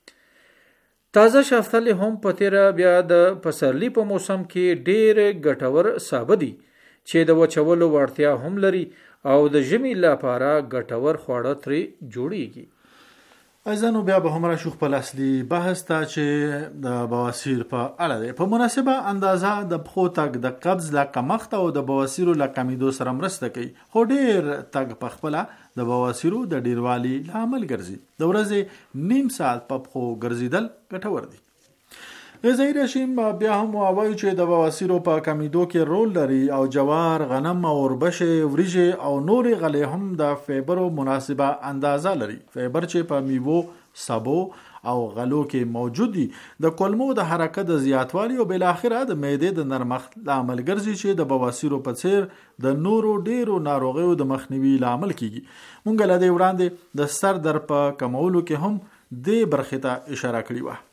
تازه شفتالې هم په تیره بیا د پسرلي په موسم کې ډیر ګټور سابه دي چې د وچولو وړتیا هم لري او د ژمي لپاره ګټور خواړه ترې جوړیږي. ځنو بیا به هم راشو خپل اصلي بحث ته چې د بواسیر په اړه دی. په مناسبه اندازه د پښو تګ د قبض له کمښت او د بواسیرو له کمیدو سره مرسته کوي، خو ډیر تګ په خپله د بواسیرو د ډیروالي لامل ګرځي. د ورځې نیم ساعت په پښو ګرځیدل ګټور دي. غذایي رژیم بیا هم وایو چې د بواسیرو په کمیدو کې رول لري او جوار، غنم، اوربشې، وریجې او نورې غلې هم د فایبرو مناسبه اندازه لري. فایبر چې په میوو، سبو او غلو کې موجود دي د کولمو د حرکت د زیاتوالي او بالاخره د معدې د نرمښت لامل ګرځي چې د بواسیرو په څیر د نورو ډیرو ناروغیو د مخنیوي لامل کیږي. مونږ له دې وړاندې د سر درد په کمولو کې هم دې برخې ته اشاره کړې وه.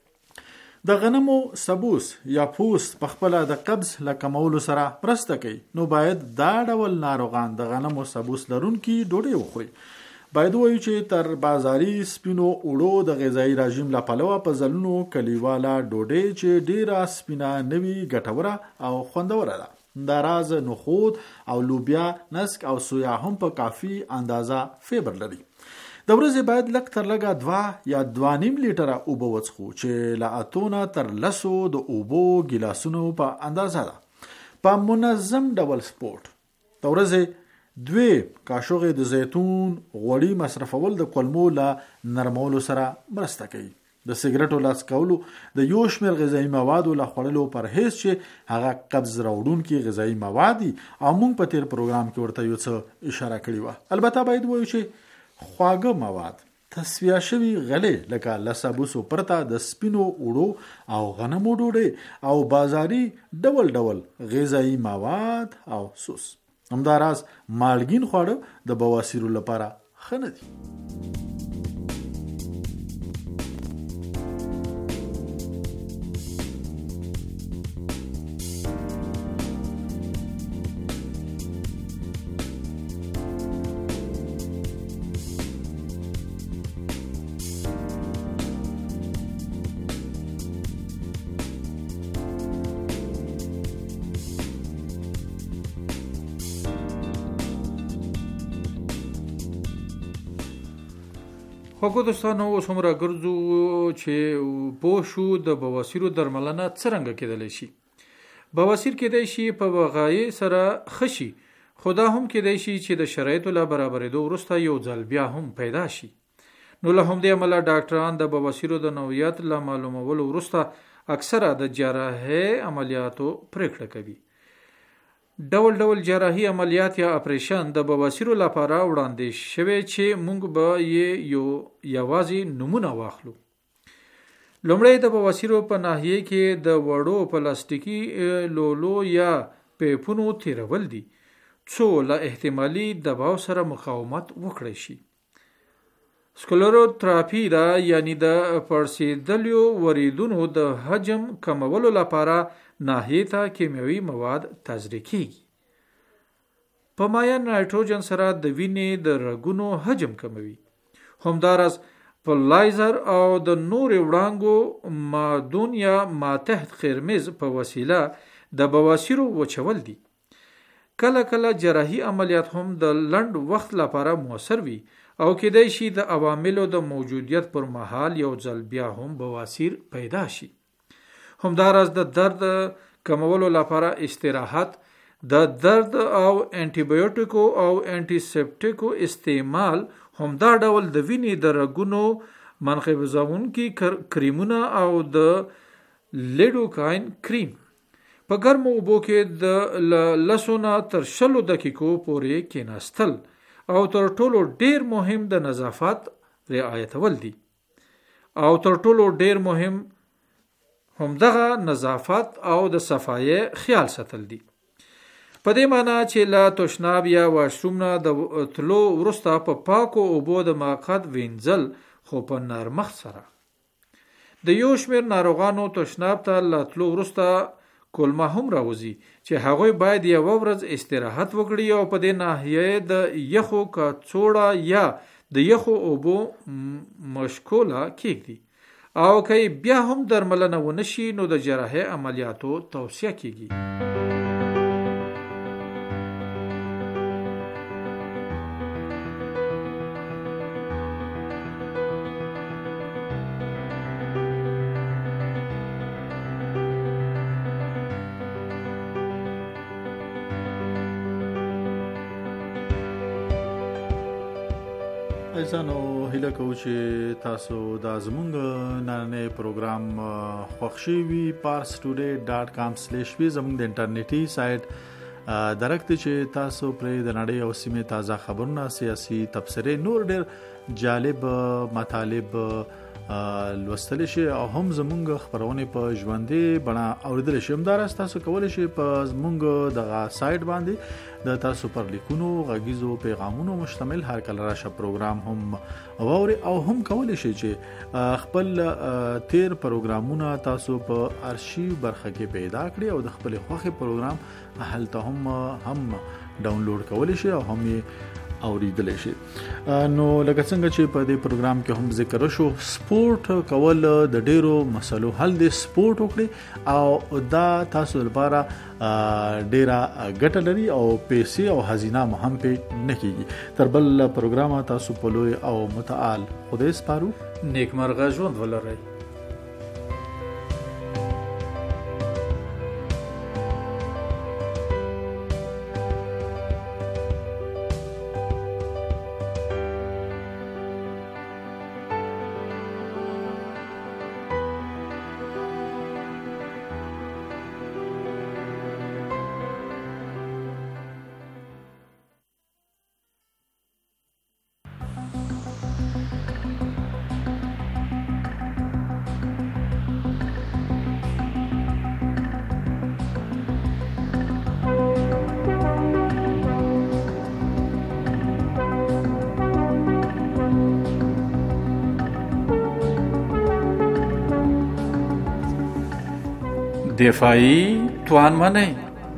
د غنمو سبوس یا پوست په خپل د قبض له کمولو سره مرسته کوي، نو باید دا ډول ناروغان د غنمو سبوس لرونکي ډوډۍ وخوري. باید وایو چې تر بازاري سپینو اوړو د غذایي رژیم له پلوه په ځلونو کلیواله ډوډۍ چې ډیره سپینه نوي ګټوره او خوندوره ده. دا راز نخود او لوبیا، نسک او سویا هم په کافي اندازه فیبر لري. د ورځې باید لږ تر لږه دوه یا دوه نیم لیټره اوبه وڅښو چې له اتونه تر لسو د اوبو ګیلاسونو په اندازه ده. په منظم ډول سپورت د ورځې دوی کاشوغې د زیتون غوړي مصرفول د کولمو لا نرمولو سره مرسته کوي. د سیګریټو لاس کولو د یو شمېر غذایي موادو له خوړلو پرهیز چې هغه قبض راوړونکي غذایي مواد دي او موږ په تیر پروګرام کې ورته یو څه اشاره کړې وه. البته باید ووایو چې خواږه مواد تصفیه شوي غلې لکه لسابوسو پرته د سپینو اوړو او غنمو ډوډۍ او بازاري ډول ډول غذایي مواد او سوس همداراز مالګین خواړه د بواسیرو لپاره ښه نه دي. خو دوستانو اوس هم راګرځو چې پوه شو د بواسیرو درملنه څرنګه کېدلی شي. بواسیر کېدای شي په وغایي سره ښه شي، خو دا هم کېدای شي چې د شرایطو له برابرېدو وروسته یو ځل بیا هم پیدا شي. نو له همدې امله ډاکټران د بواسیرو د نوعیت له معلومولو وروسته اکثره د جراحي عملیاتو پرېکړه کوي. ډول ډول جراحي عملیات یا اپریشن د بواسیرو لپاره وړاندې شوی چې موږ به یې یو یوازې نمونه واخلو. لومړی د بواسیرو په ناحیه کې د وړو پلاستیکي لولو یا پیپونو تیرول دي څو له احتمالي دباو سره مقاومت وکړي شي. سکلروتراپی دا یعنی د پړسېدلیو وریدونو د حجم کمولو لپاره ناحیه ته کیمیاوي مواد تزریق کیږي. په مایع نایټروجن سره د وینې د رګونو حجم کموي. همداراز په لایزر او د نور وړانګو مادون یا ماتحت قرمز په وسیله د بواسیرو وچول دي. کله کله جراحي عملیات هم د لنډ وخت لپاره موثر وي او کېدای شي د عواملو د موجودیت پر مهال یو ځل بیا هم بواسیر پیدا شي. همداراز د درد کمولو لپاره استراحت، د درد او انټي بایوټیکو او انټي سپټیکو استعمال، همدا ډول د وینې د رګونو منقبضونکي کریمونه او د لیډوکاین کریم په ګرمو اوبو کې د لسونه تر شلو دقیقو پورې کېناستل او تر ټولو ډیر مهم د نظافت رعایتول دي. او تر ټولو ډیر مهم همدغه نظافت او د صفایي خیال ساتل دي. په دې معنی چې لا تشناب یا واشروم نه د تلو وروسته په پاکو اوبو د موقت وینځل، خو په نرمښت سره. د یو شمېر ناروغانو تشناب ته لا تلو وروسته کولمه هم راوځي چې هغوی باید یوه ورځ استراحت وکړي او په دې ناحیه د یخو کڅوړه یا د یخو اوبو مشکوله کېږدي. او که بیا هم درملنه ونشي نو د جراحي عملیاتو توصیه کیږي. ایسانو هیله کوو چې تاسو دا زمونږ نننی پروګرام خوښ شوي پارس ټوډے ډاټ کام سلیش وي زمونږ د انټرنیټي سایټ درک دی چې تاسو پرې د نړۍ او سیمې تازه خبرونه، سیاسي تبصرې، نور ډېر جالب مطالب لوستل شي او هم زمونږ خبرونه په ژوندۍ بڼه اوریدل شي. همداراز تاسو کولی شئ په زمونږ دغه سایټ باندې د تاسو پر لیکونو، غږیزو پیغامونو مشتمل هر کله راشه پروګرام هم واوري او هم کولی شئ چې خپل تیر پروګرامونه تاسو په ارشیو برخه کې پیدا کړئ او د خپل خوښي پروګرام هلته هم هم ډاونلوډ کولی شئ او هم یې اوریدل شي. نو لکه څنګه چې په دې پروګرام کې هم ذکر شو، سپورت کول د ډیرو مسلو حل دی. سپورت وکړي او دا تاسو لپاره ډیره ګټه لري او پیسې او خزینه هم په نه کیږي. تر بل پروګرام تاسو په لوی او متعال خدای سپارو. نیکمرغه ژوند ولرئ. دفاعي توان منئ.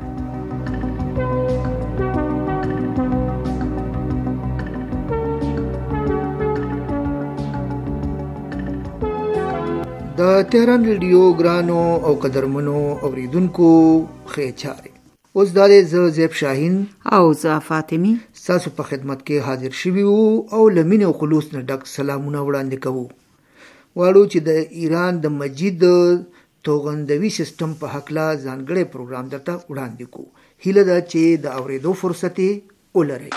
د تهران ریډیو ګرانو او قدرمنو اوریدونکو خیچاره اوس د زه زیب شاهین او زه فاطمی تاسو په خدمت کې حاضر شوي وو او لمن او خلوص نه ډک سلامونه وړاندې کوو. واړو چې د ایران د مجید توغندوي سیستم په حق لا ځانګړی پروګرام درته وړاندې کوو. هیله ده چې د اوریدو فرصت ولرئ.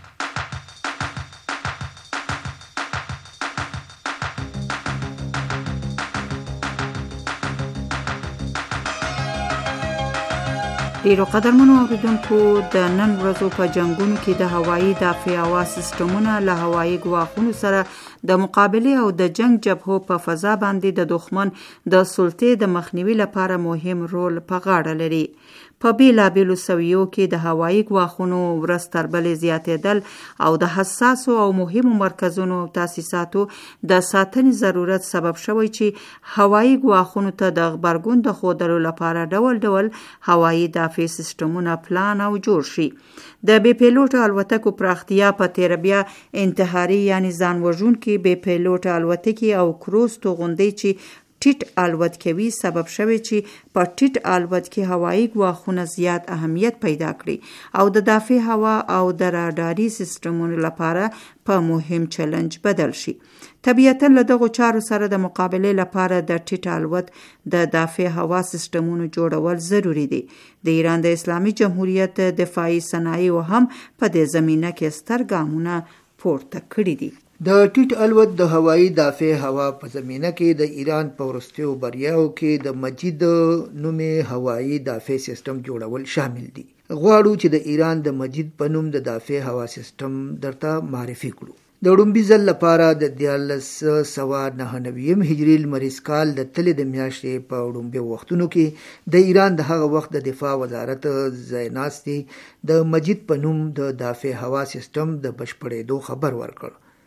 ډیرو قدرمنو اوریدونکو د نن ورځو په جنگونو کې د هوایي دافع هوا سیستمونه له هوایي ګواښونو سره د مقابله او د جنگ جبهو په فضا باندې د دښمن د سلطې د مخنیوي لپاره مهم رول په غاړه لري. په بیلابیلو سویو کې د هوایي ګواښونو ورځ تر بلې زیاتېدل او د حساسو او مهمو مرکزونو او تاسیساتو د ساتنې ضرورت سبب شوی چې هوایي ګواښونو ته د غبرګون د ښودلو لپاره ډول ډول هوایي دافع سیستمونه پلان او جوړ شي. د بې پیلوټ الوتکو پراختیا په تیر بیا انتحاري یعنی ځان وژونکي بې پیلوټ الوتکې او کروز توغندۍ چې ټیټ الوت کوي سبب شوی چې په ټیټ الوت کې هوایي ګواښونه زیات اهمیت پیدا کړي او د دافع هوا او د راډاري سیستمونو لپاره په مهم چلنج بدل شي. طبیعتا له دغو چارو سره د مقابله لپاره د ټیټ الوت د دافع هوا سیستمونو جوړول ضروری دي. د ایران د اسلامي جمهوریت دفاعي صنایع هم په دې زمینه کې ستر ګامونه پورته کړي دي. د ټیټ الوت د هوایي دافع هوا په زمینه کې د ایران په وروستیو بریاو کې د مجید نومې هوایي دافع سیستم جوړول شامل دي. غواړو چې د ایران د مجید په نوم د دافع هوا سیستم درته معرفي کړو. د وړومبي ځل لپاره د دیارلس سوه نهه نوي هجري لمریز کال د تلې د میاشتې په وړومبي وختونو کې د ایران د هغه وخت د دفاع وزارت ځای ناستي د مجید په نوم د دافع هوا سیستم د بشپړېدو خبر ورکړ،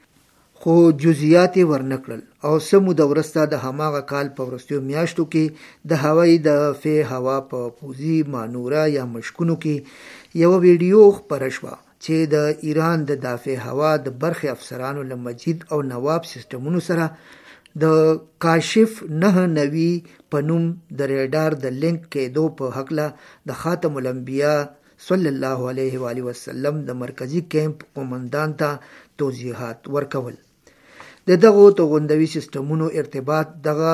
خو جزئیات ورنکړل او سمو د ورسته د هماغه کال په وروستیو میاشتو کې د هوایي دافع هوا په پوزي مانورا یا مشکونو کې یو ویډیو خپره شوه چې د ایران د دافع هوا د برخې افسرانو له مجید او نواب سیستمونو سره د کاشف نه نوي په نوم د ریډار د لینک کېدو په حقله د خاتم الانبیاء صلی الله علیه و آله وسلم د مرکزی کیمپ قومندان ته توضیحات ورکول. د دغو توغندوي سیستمونو ارتباط دغه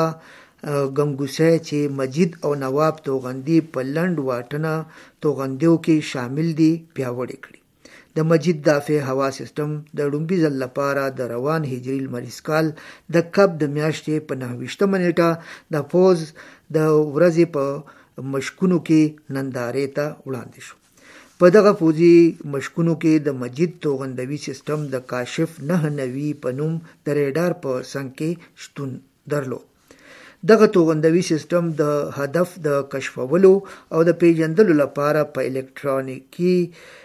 ګنګوسه چې مجید او نواب توغندي په لند واټنه توغندیو کې شامل دي پیاوړی کړي. د مجید دافع هوا سیستم د وړومبي ځل لپاره د روان هجري لمریز کال د کب د میاشتې په نهه ویشتمه نیټه د پوز د ورځې په مشکونو کې نندارې ته وړاندې شو. په دغه پوزي مشکونو کې د مجید توغندوي سیستم د کاشف نه نوي په نوم د ریډار په څنګ کې شتون درلود. دغه توغندوي سیستم د هدف د کشفولو او د پیژندلو لپاره په الکترونیکی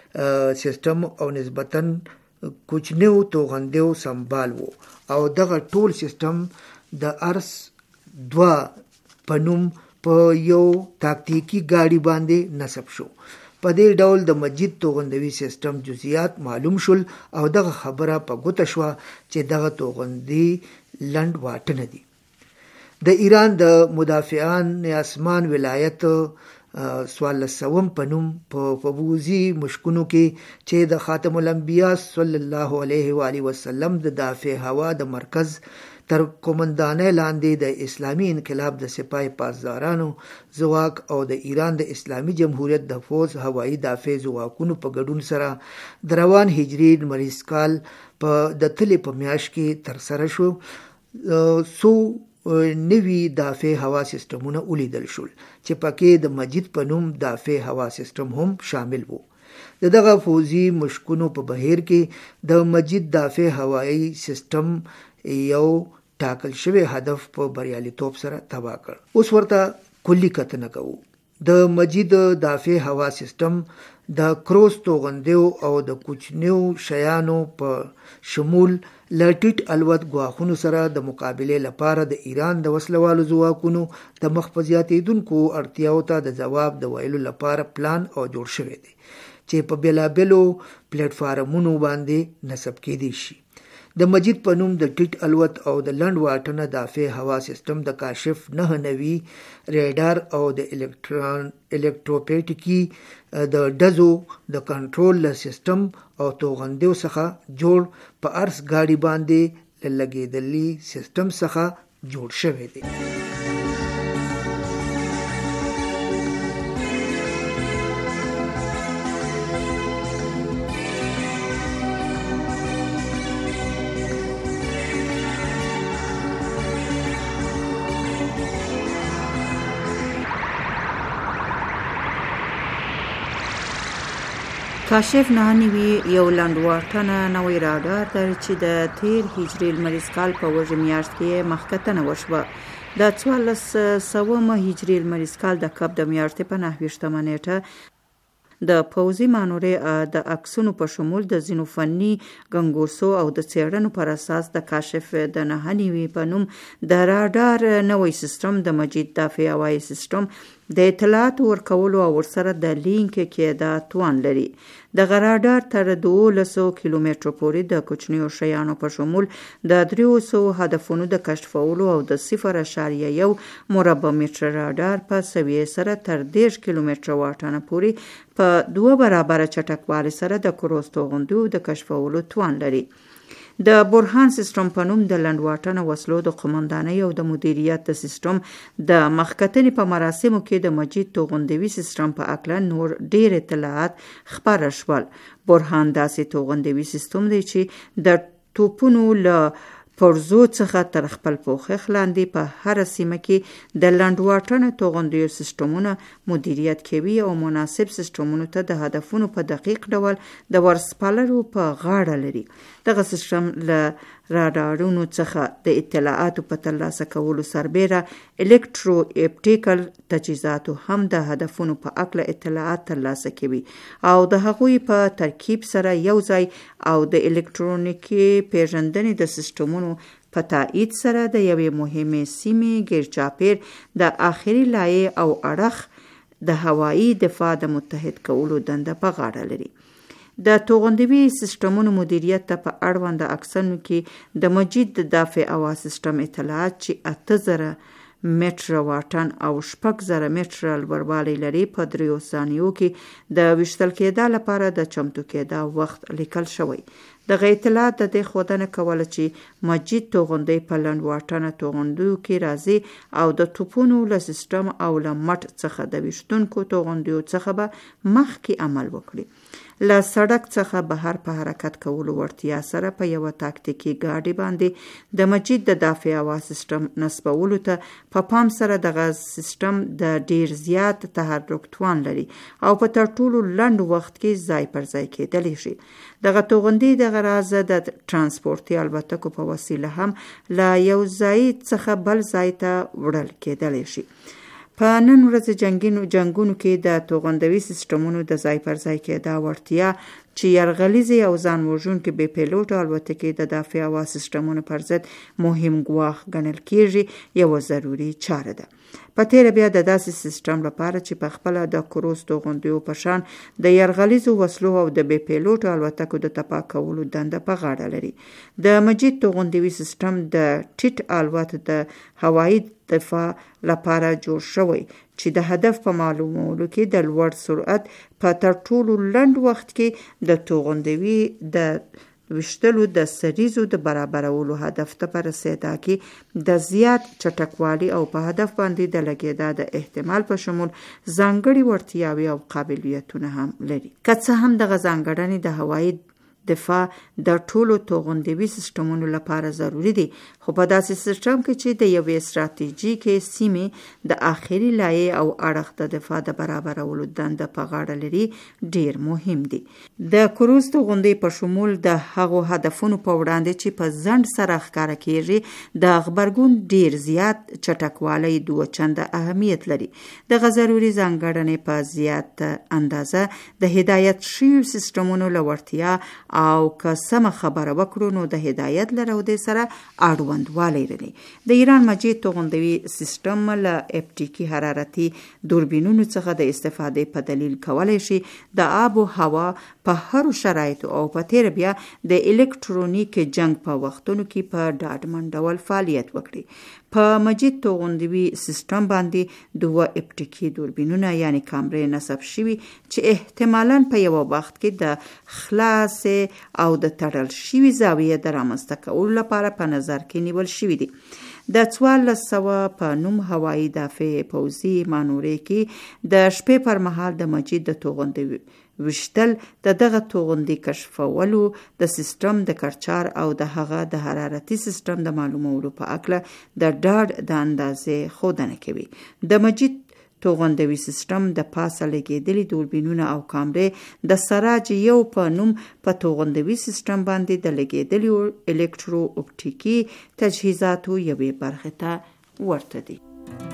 سیستم او نسبتاً کوچنیو توغندیو سمبال وو او دغه ټول سیستم د ارس دوا په نوم په یو تاکتیکی گاډي باندې نصب شو. په دې ډول د مجید توغندوي سیستم جزئیات معلوم شول او دغه خبره په ګوته شوه چې دغه توغندي لند واټنه دي. د ایران د مدافعان اسمان ولایت سوالسوم په نوم په پوزي مشکونو کې چې د خاتم الانبیاء صلی الله علیه و آله وسلم د دافع هوا د مرکز تر قومندانۍ لاندې د اسلامي انقلاب د سپاه پاسدارانو ځواک او د ایران د اسلامي جمهوریت د فوج هوایي دافع ځواکونو په ګډون سره د روان هجري لمریز کال په د تلې په میاشت کې ترسره شو. سو نوي دافع هوا سیستمونه ولیدل شول چې پکې د مجید په نوم دافع هوا سیستم هم شامل وو. د دغه فوزي مشکونو په بهیر کې د مجید دافع هوایي سیستم یو ټاکل شوی هدف په بریالیتوب سره تباه کړ. اوس ورته کلی کتنه کوو. د مجید دافع هوا سیستم د کروز توغندیو او د کوچنیو شیانو په شمول لټیټ الوت غواخونو سره د مقابله لپاره د ایران د وسلوالو ځواکونو د مخفزیاتیدونکو اړتیاو ته د جواب د ویلو لپاره پلان او جوړ شوی دی چې په بیلابلو پلیټ فارمونو باندې نصب کېدی شي. د مجید په نوم د ټیټ الوت او د لنډ واټنه دافع هوا سیستم د کاشف نه نوي ریډار او د الکترون الکتروپیټیکی د ډزو د کنټرول سیستم او توغندیو څخه جوړ په ارس گاډي باندې لګیدلی سیستم څخه جوړ شوی دی. کاشف نه نوي یو لنډواټنه نوی راډار دی چې د تیر هجري لمریز کال په وژه میاشت کې مخکتنه وشوه. د څوارلس سوه هجري لمریز کال د کب د میاشتې په نهه ویشتمه نیټه د پوځي مانورې د عکسونو په شمول د ځینو فني ګنګوسو او د څېړنو پر اساس د کاشف د نهه نوي په نوم د راډار نوی سیستم د مجید دافع هوایي سیستم د اطلاعات ورکولو او ورسره د لینک کېدا توان لري. د راډار تر دولس سوه کیلومترو پورې د کوچنیو شیانو په شمول د درې سوه هدفونو د کشفولو او د صفر اشاریه یو مربع متر راډار په سویې سره تر دېرش کیلومتره واټنه پورې په دوه برابره چټکوالي سره د کروز توغندیو د کشفولو توان لري. د برهان سیستم په نوم د لنډواټنه وسلو د قومندانۍ او د مدیریت د سیستم د مخکتنې په مراسمو کې د مجید توغندوي سیستم په اړه نور ډېر اطلاعات خپاره شول. برهان داسې توغندوي سیستم دی چې د توپونو له پرزو څخه تر خپل پوښښ لاندې په هر سیمه کې د لنډواټنه توغندیو سیستمونه مدیریت کوي او مناسب سیستمونو ته د هدفونو په دقیق ډول د ورسپارلو په غاړه لري. دغه سیستم له راډارونو څخه د اطلاعاتو په ترلاسه کولو سربیره الکترو اپټیکل تجهیزاتو هم د هدفونو په اړه اطلاعات ترلاسه کوي او د هغوی په ترکیب سره یو ځای او د الکترونیکي پیژندنې د سیستمونو په تایید سره د یوې مهمې سیمې ګیرچاپیر د آخري لایې او اړخ د هوایي دفاع د متحد کولو دنده په غاړه لري. د توغندوي سیستمونو مدیریت ته په اړوند عکسونو کې د مجید د دافع هوا سیستم اطلاعات چې اته زره متره واټن او شپږ زره متره لوړوالی لري په دریو ثانیو کې د ویشتل کېدا لپاره د چمتو کېدا وخت لیکل شوی. دغه اطلاعات د دې ښودنه کوله چې مجید توغندی په لنډ واټنه توغندیو کې راځي او د توپونو له سیستم او له مټ څخه د ویشتونکو توغندیو څخه به مخکې عمل وکړي. له سړک څخه بهر په حرکت کولو وړتیا سره په یوه تاکتیکي ګاډي باندې د مجید د دافع هوا سیستم نصبولو ته په پام سره دغه سیستم د ډیر زیات تحرک توان لري او په تر ټولو لنډ وخت کې ځای پر ځای کېدلی شي. دغه توغندي د غراض د ترانسپورتي الوتکو په وسیله هم له یو ځای څخه بل ځای ته وړل کېدلی شي. په نن ورځ جنگونو جنگونو کې د توغندوي سیستمونو د ځای پر ځای کېدا وړتیا چې یرغلیزې او ځان وژونکې بې پیلوټه الوتکې د دافع هوا سیستمونو پر ضد مهم ګواښ ګڼل کېږي یوه ضروري چاره ده. په تیره بیا د داسې سیستم لپاره چې په خپله د کروز توغندیو په شان د یرغلیزو وسلو او د بې پیلوټو الوتکو د تباه کولو دنده په غاړه لري. د مجید توغندوي سیستم د ټیټ الوت د هوایي دفاع لپاره جوړ شوی چې د هدف په معلومولو کې د لوړ سرعت په تر ټولو لنډ وخت کې د توغندوي د وشتلو د سریزو د برابرولو هدف ته په رسیدا کې د زیات چټکوالي او په هدف باندې د لګیدا د احتمال په شمول ځانګړي وړتیاوې او قابلیتونه هم لري. که څه هم دغه ځانګړنې د هوایي دفاع د ټولو توغندوي سیستمونو لپاره ضروری دی، خو په داسې سیستم کې چې د یوې ستراتیژیکې سیمې د آخري لایې او اړخ د دفاع د برابرولو دنده په غاړه لري ډیر مهم دی. د کروز توغندۍ په شمول د هغو هدفونو په وړاندې چې په ځنډ سره ښکاره کیږي د غبرګون ډیر زیات چټکوالی دوه چنده اهمیت لري. دغه ضروري ځانګړنې په زیات اندازه د هدایت شویو سیستمونو له وړتیا او که سمه خبره وکړو نو د هدایت له رودې سره اړوندوالی لري. د ایران مجید توغندوي سیستم له اپټیکي حرارتي دوربینونو څخه د استفادې په دلیل کولی شي د آب و هوا په هرو شرایطو او په تیر بیا د الکترونیک جنگ په وختونو کې په ډاډمن ډول فعالیت وکړي. په مجید توغندوي سیستم باندې دوه اپټیکي دوربینونه یعنی کامرې نصب شوي چې احتمالاً په یو وخت کې د خلاصې او د تړل شوي زاویې د رامنځته کولو لپاره په نظر کې نیول شوي دي. د څوارلس سوه په نوم هوایي دافع پوځي مانورې کې د شپې پر مهال د مجید د توغندوي وشتل د دغه توغندي کشفولو د سیستم د کړچار او د هغه د حرارتي سیستم د معلومولو په اکله د ډاډ د اندازې ښودنه کوي. د مجید توغندوي سیستم د پاسه لګېدلي دوربینونه او کامرې د سراج یو په نوم په توغندوي سیستم باندې د لګېدلي الکترو اپټیکي تجهیزاتو یوې برخې ته ورته دي.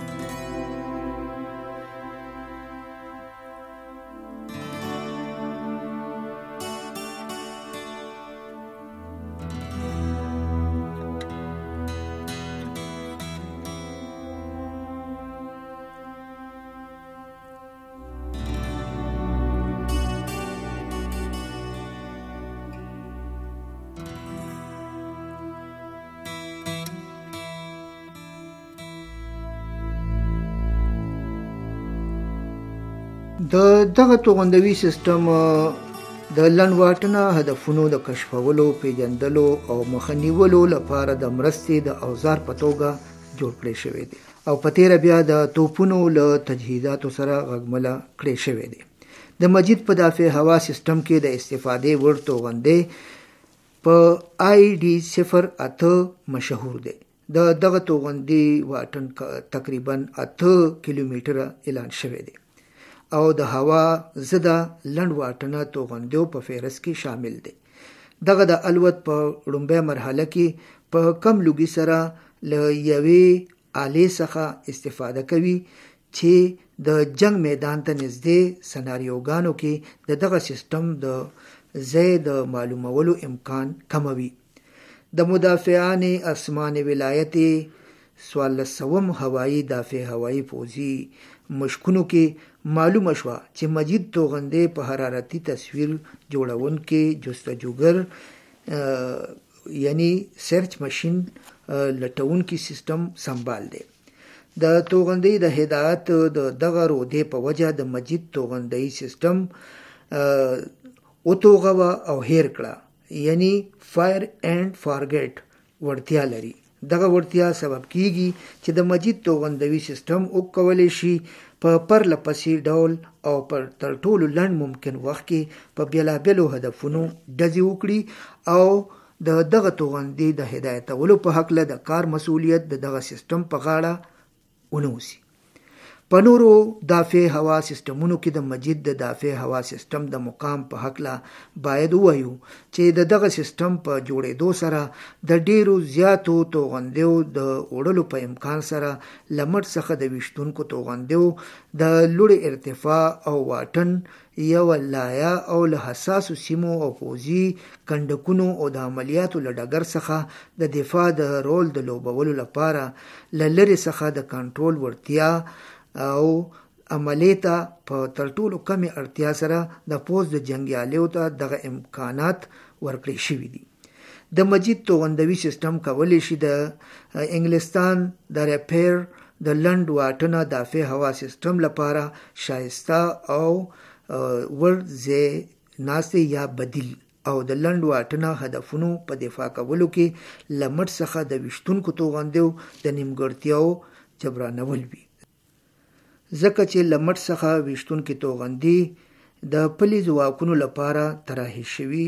د دغه توغندوي سیستم د لنډواټنه هدفونو د کشفولو، پیژندلو او مخه نیولو لپاره د مرستې د اوزار په توګه جوړ کړی شوی دی او په تیره بیا د توپونو له تجهیزاتو سره غږمله کړی شوی دی. د مجید په دافع هوا سیستم کې د استفادې وړ توغندۍ په آی ډي صفر اته مشهور دی. د دغه توغندي واټن تقریبا اته کیلومتره اعلان شوی دی او د هوا ضد لنډ واټنه توغندیو په فهرست کې شامل دی. دغه د الوت په لومړۍ مرحله کې په کم لوګي سره له یوې آلې څخه استفاده کوي چې د جنگ میدان ته نږدې سناریوګانو کې د دغه سیستم د ځای د معلومولو امکان کموي. د مدافعان اسمان ولایت څوارلس سوم هوایي دافع هوایي پوځي مشکونو کې معلومه شوه چې مجید توغندۍ په حرارتي تصویر جوړونکي جستجوګر یعنی سرچ ماشین لټونکي سیستم سنبال دی. د توغندۍ د هدایت د دغه رودې په وجه د مجید توغندۍ سیستم اوتوغوا او هیر کړه یعنی فایر اینڈ فارګیټ وړتیا لري. دغه وړتیا سبب کیږي چې د مجید توغندوي سیستم او کولی شي په پرله پسې ډول او پر تر ټولو لنډ ممکن وخت کې په بیلابیلو هدفونو ډزې وکړي او د دغه توغندي د هدایتولو په هکله د کار مسؤلیت د دغه سیستم په غاړه ونوسي. په نورو دافع هوا سیستمونو کې د مجید د دافع هوا سیستم د مقام په هکله باید ووایو چې د دغه سیستم په جوړېدو سره د ډیرو زیاتو توغندیو د وړلو په امکان سره لمټ څخه د ویشتونکو توغندیو د لوړ ارتفاع او واټن یو لایه او له حساسو سیمو او پوځي کنډکونو او د عملیاتو له ډګر څخه د دفاع د رول د لوبولو لپاره له لرې څخه د کنټرول وړتیا او عملیې ته په تر ټولو کمې اړتیا سره د پوځ د جنګیالیو ته دغه امکانات ورکړي شوي دي. د مجید توغندوي سیستم کولی شي د انګلستان د ریپیر د لنډ واټنه دافع هوا سیستم لپاره شایسته او ور ځای ناستې یا بدیل او د لنډ واټنه هدفونو په دفاع کولو کې لمټ څخه د ویشتونکو توغندیو د نیمګړتیاو جبرانول وي. ځکه چې لمټ څخه ویشتونکي توغندي د پلي ځواکونو لپاره طراحي شوي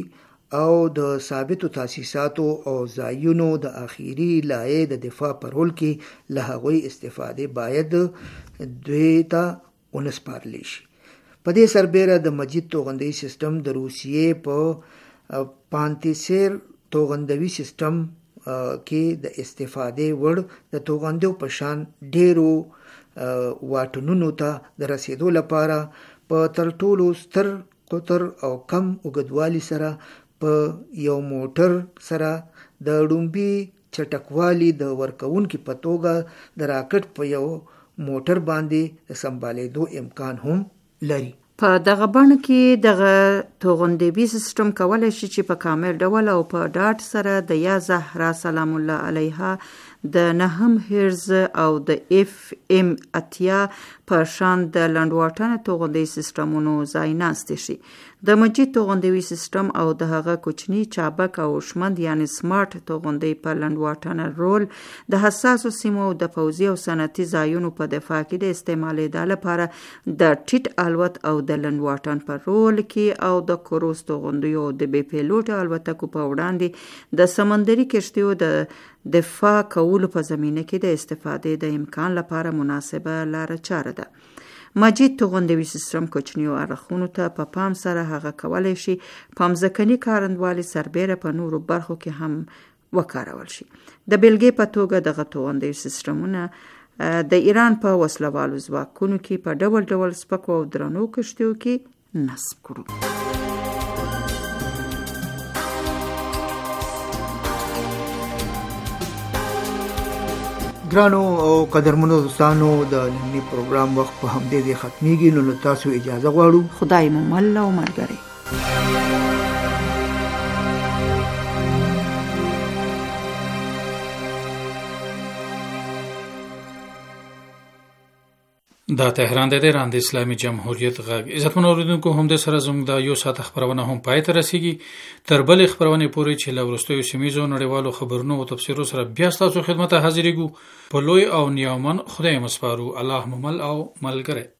او د ثابتو تاسیساتو او ځایونو د اخیری لایې د دفاع پر رول کې له هغوی استفاده باید دوی ته ونسپارلی شي. په دې سربیره د مجید توغندوي سیستم د روسیې په پانتیسیر توغندوي سیستم کې د استفاده وړ د توغندو په شان ډیرو واټونو ته د رسیدو لپاره په تر ټولو ستر قطر او کم اوږدوالي سره په یو موټر سره د ډومبي چټکوالي د ورکوونکي په توګه د راکټ په یو موټر باندې سمبالېدو امکان هم لري. په دغه بڼه کې دغه توغندوي سیستم کولای شي چې په کامل ډول او په ډاټ سره د یا زهرا سلام الله علیها د نهم هرز او د اف ام اتیا په شان د لنډواټن توغندوي سیستمونو ځای ناستی شي. د مجید توغندوي سیستم او د هغه کوچنی چابک او شمند یعنی سمارټ توغندوي په لنډواټن رول د حساسو سیمو د پوځي او صنعتي ځایونو په دفاع کې د استعمالېدا لپاره د ټیټ الوت او د لنډواټن په رول کې او د کروز توغندیو د بې پیلوټ الوتکو په وړاندې د سمندري کشتیو د دفاع کولو په زمینه کې د استفادې د امکان لپاره مناسبه لاره چاره ده. مجید توغندوي سیستم کوچنیو اړخونو ته په پام سره هغه کولای شي په مځکني کارندوالي سربیره په نورو برخو کې هم وکارول شي. د بیلګې په توګه دغه توغندوي سیستمونه د ایران په وسلوالو ځواکونو کې په ډول ډول سپکو او درنو کشتیو کې نصب کړو. ګرانو او قدرمنو دوستانو د ننني پروګرام وخت په همدې ځای ختمیږي. نو تاسو اجازه غواړو. خدای مو مل او ملګری. دا تهران د ایران د اسلامي جمهوریت غږ. عزتمن اوریدونکو، هم د سره زموږ د یو ساعت خبرونه هم پای ته رسیږي. تر بلې خبرونه پورې چې له وروستیو سیمه‌یزو نړیوالو خبرونو او تفسیرو سره بیا ستاسو خدمت ته حاضرېږو. په لوی او نیامن خدای مسپارو. الله ممل او ملګری.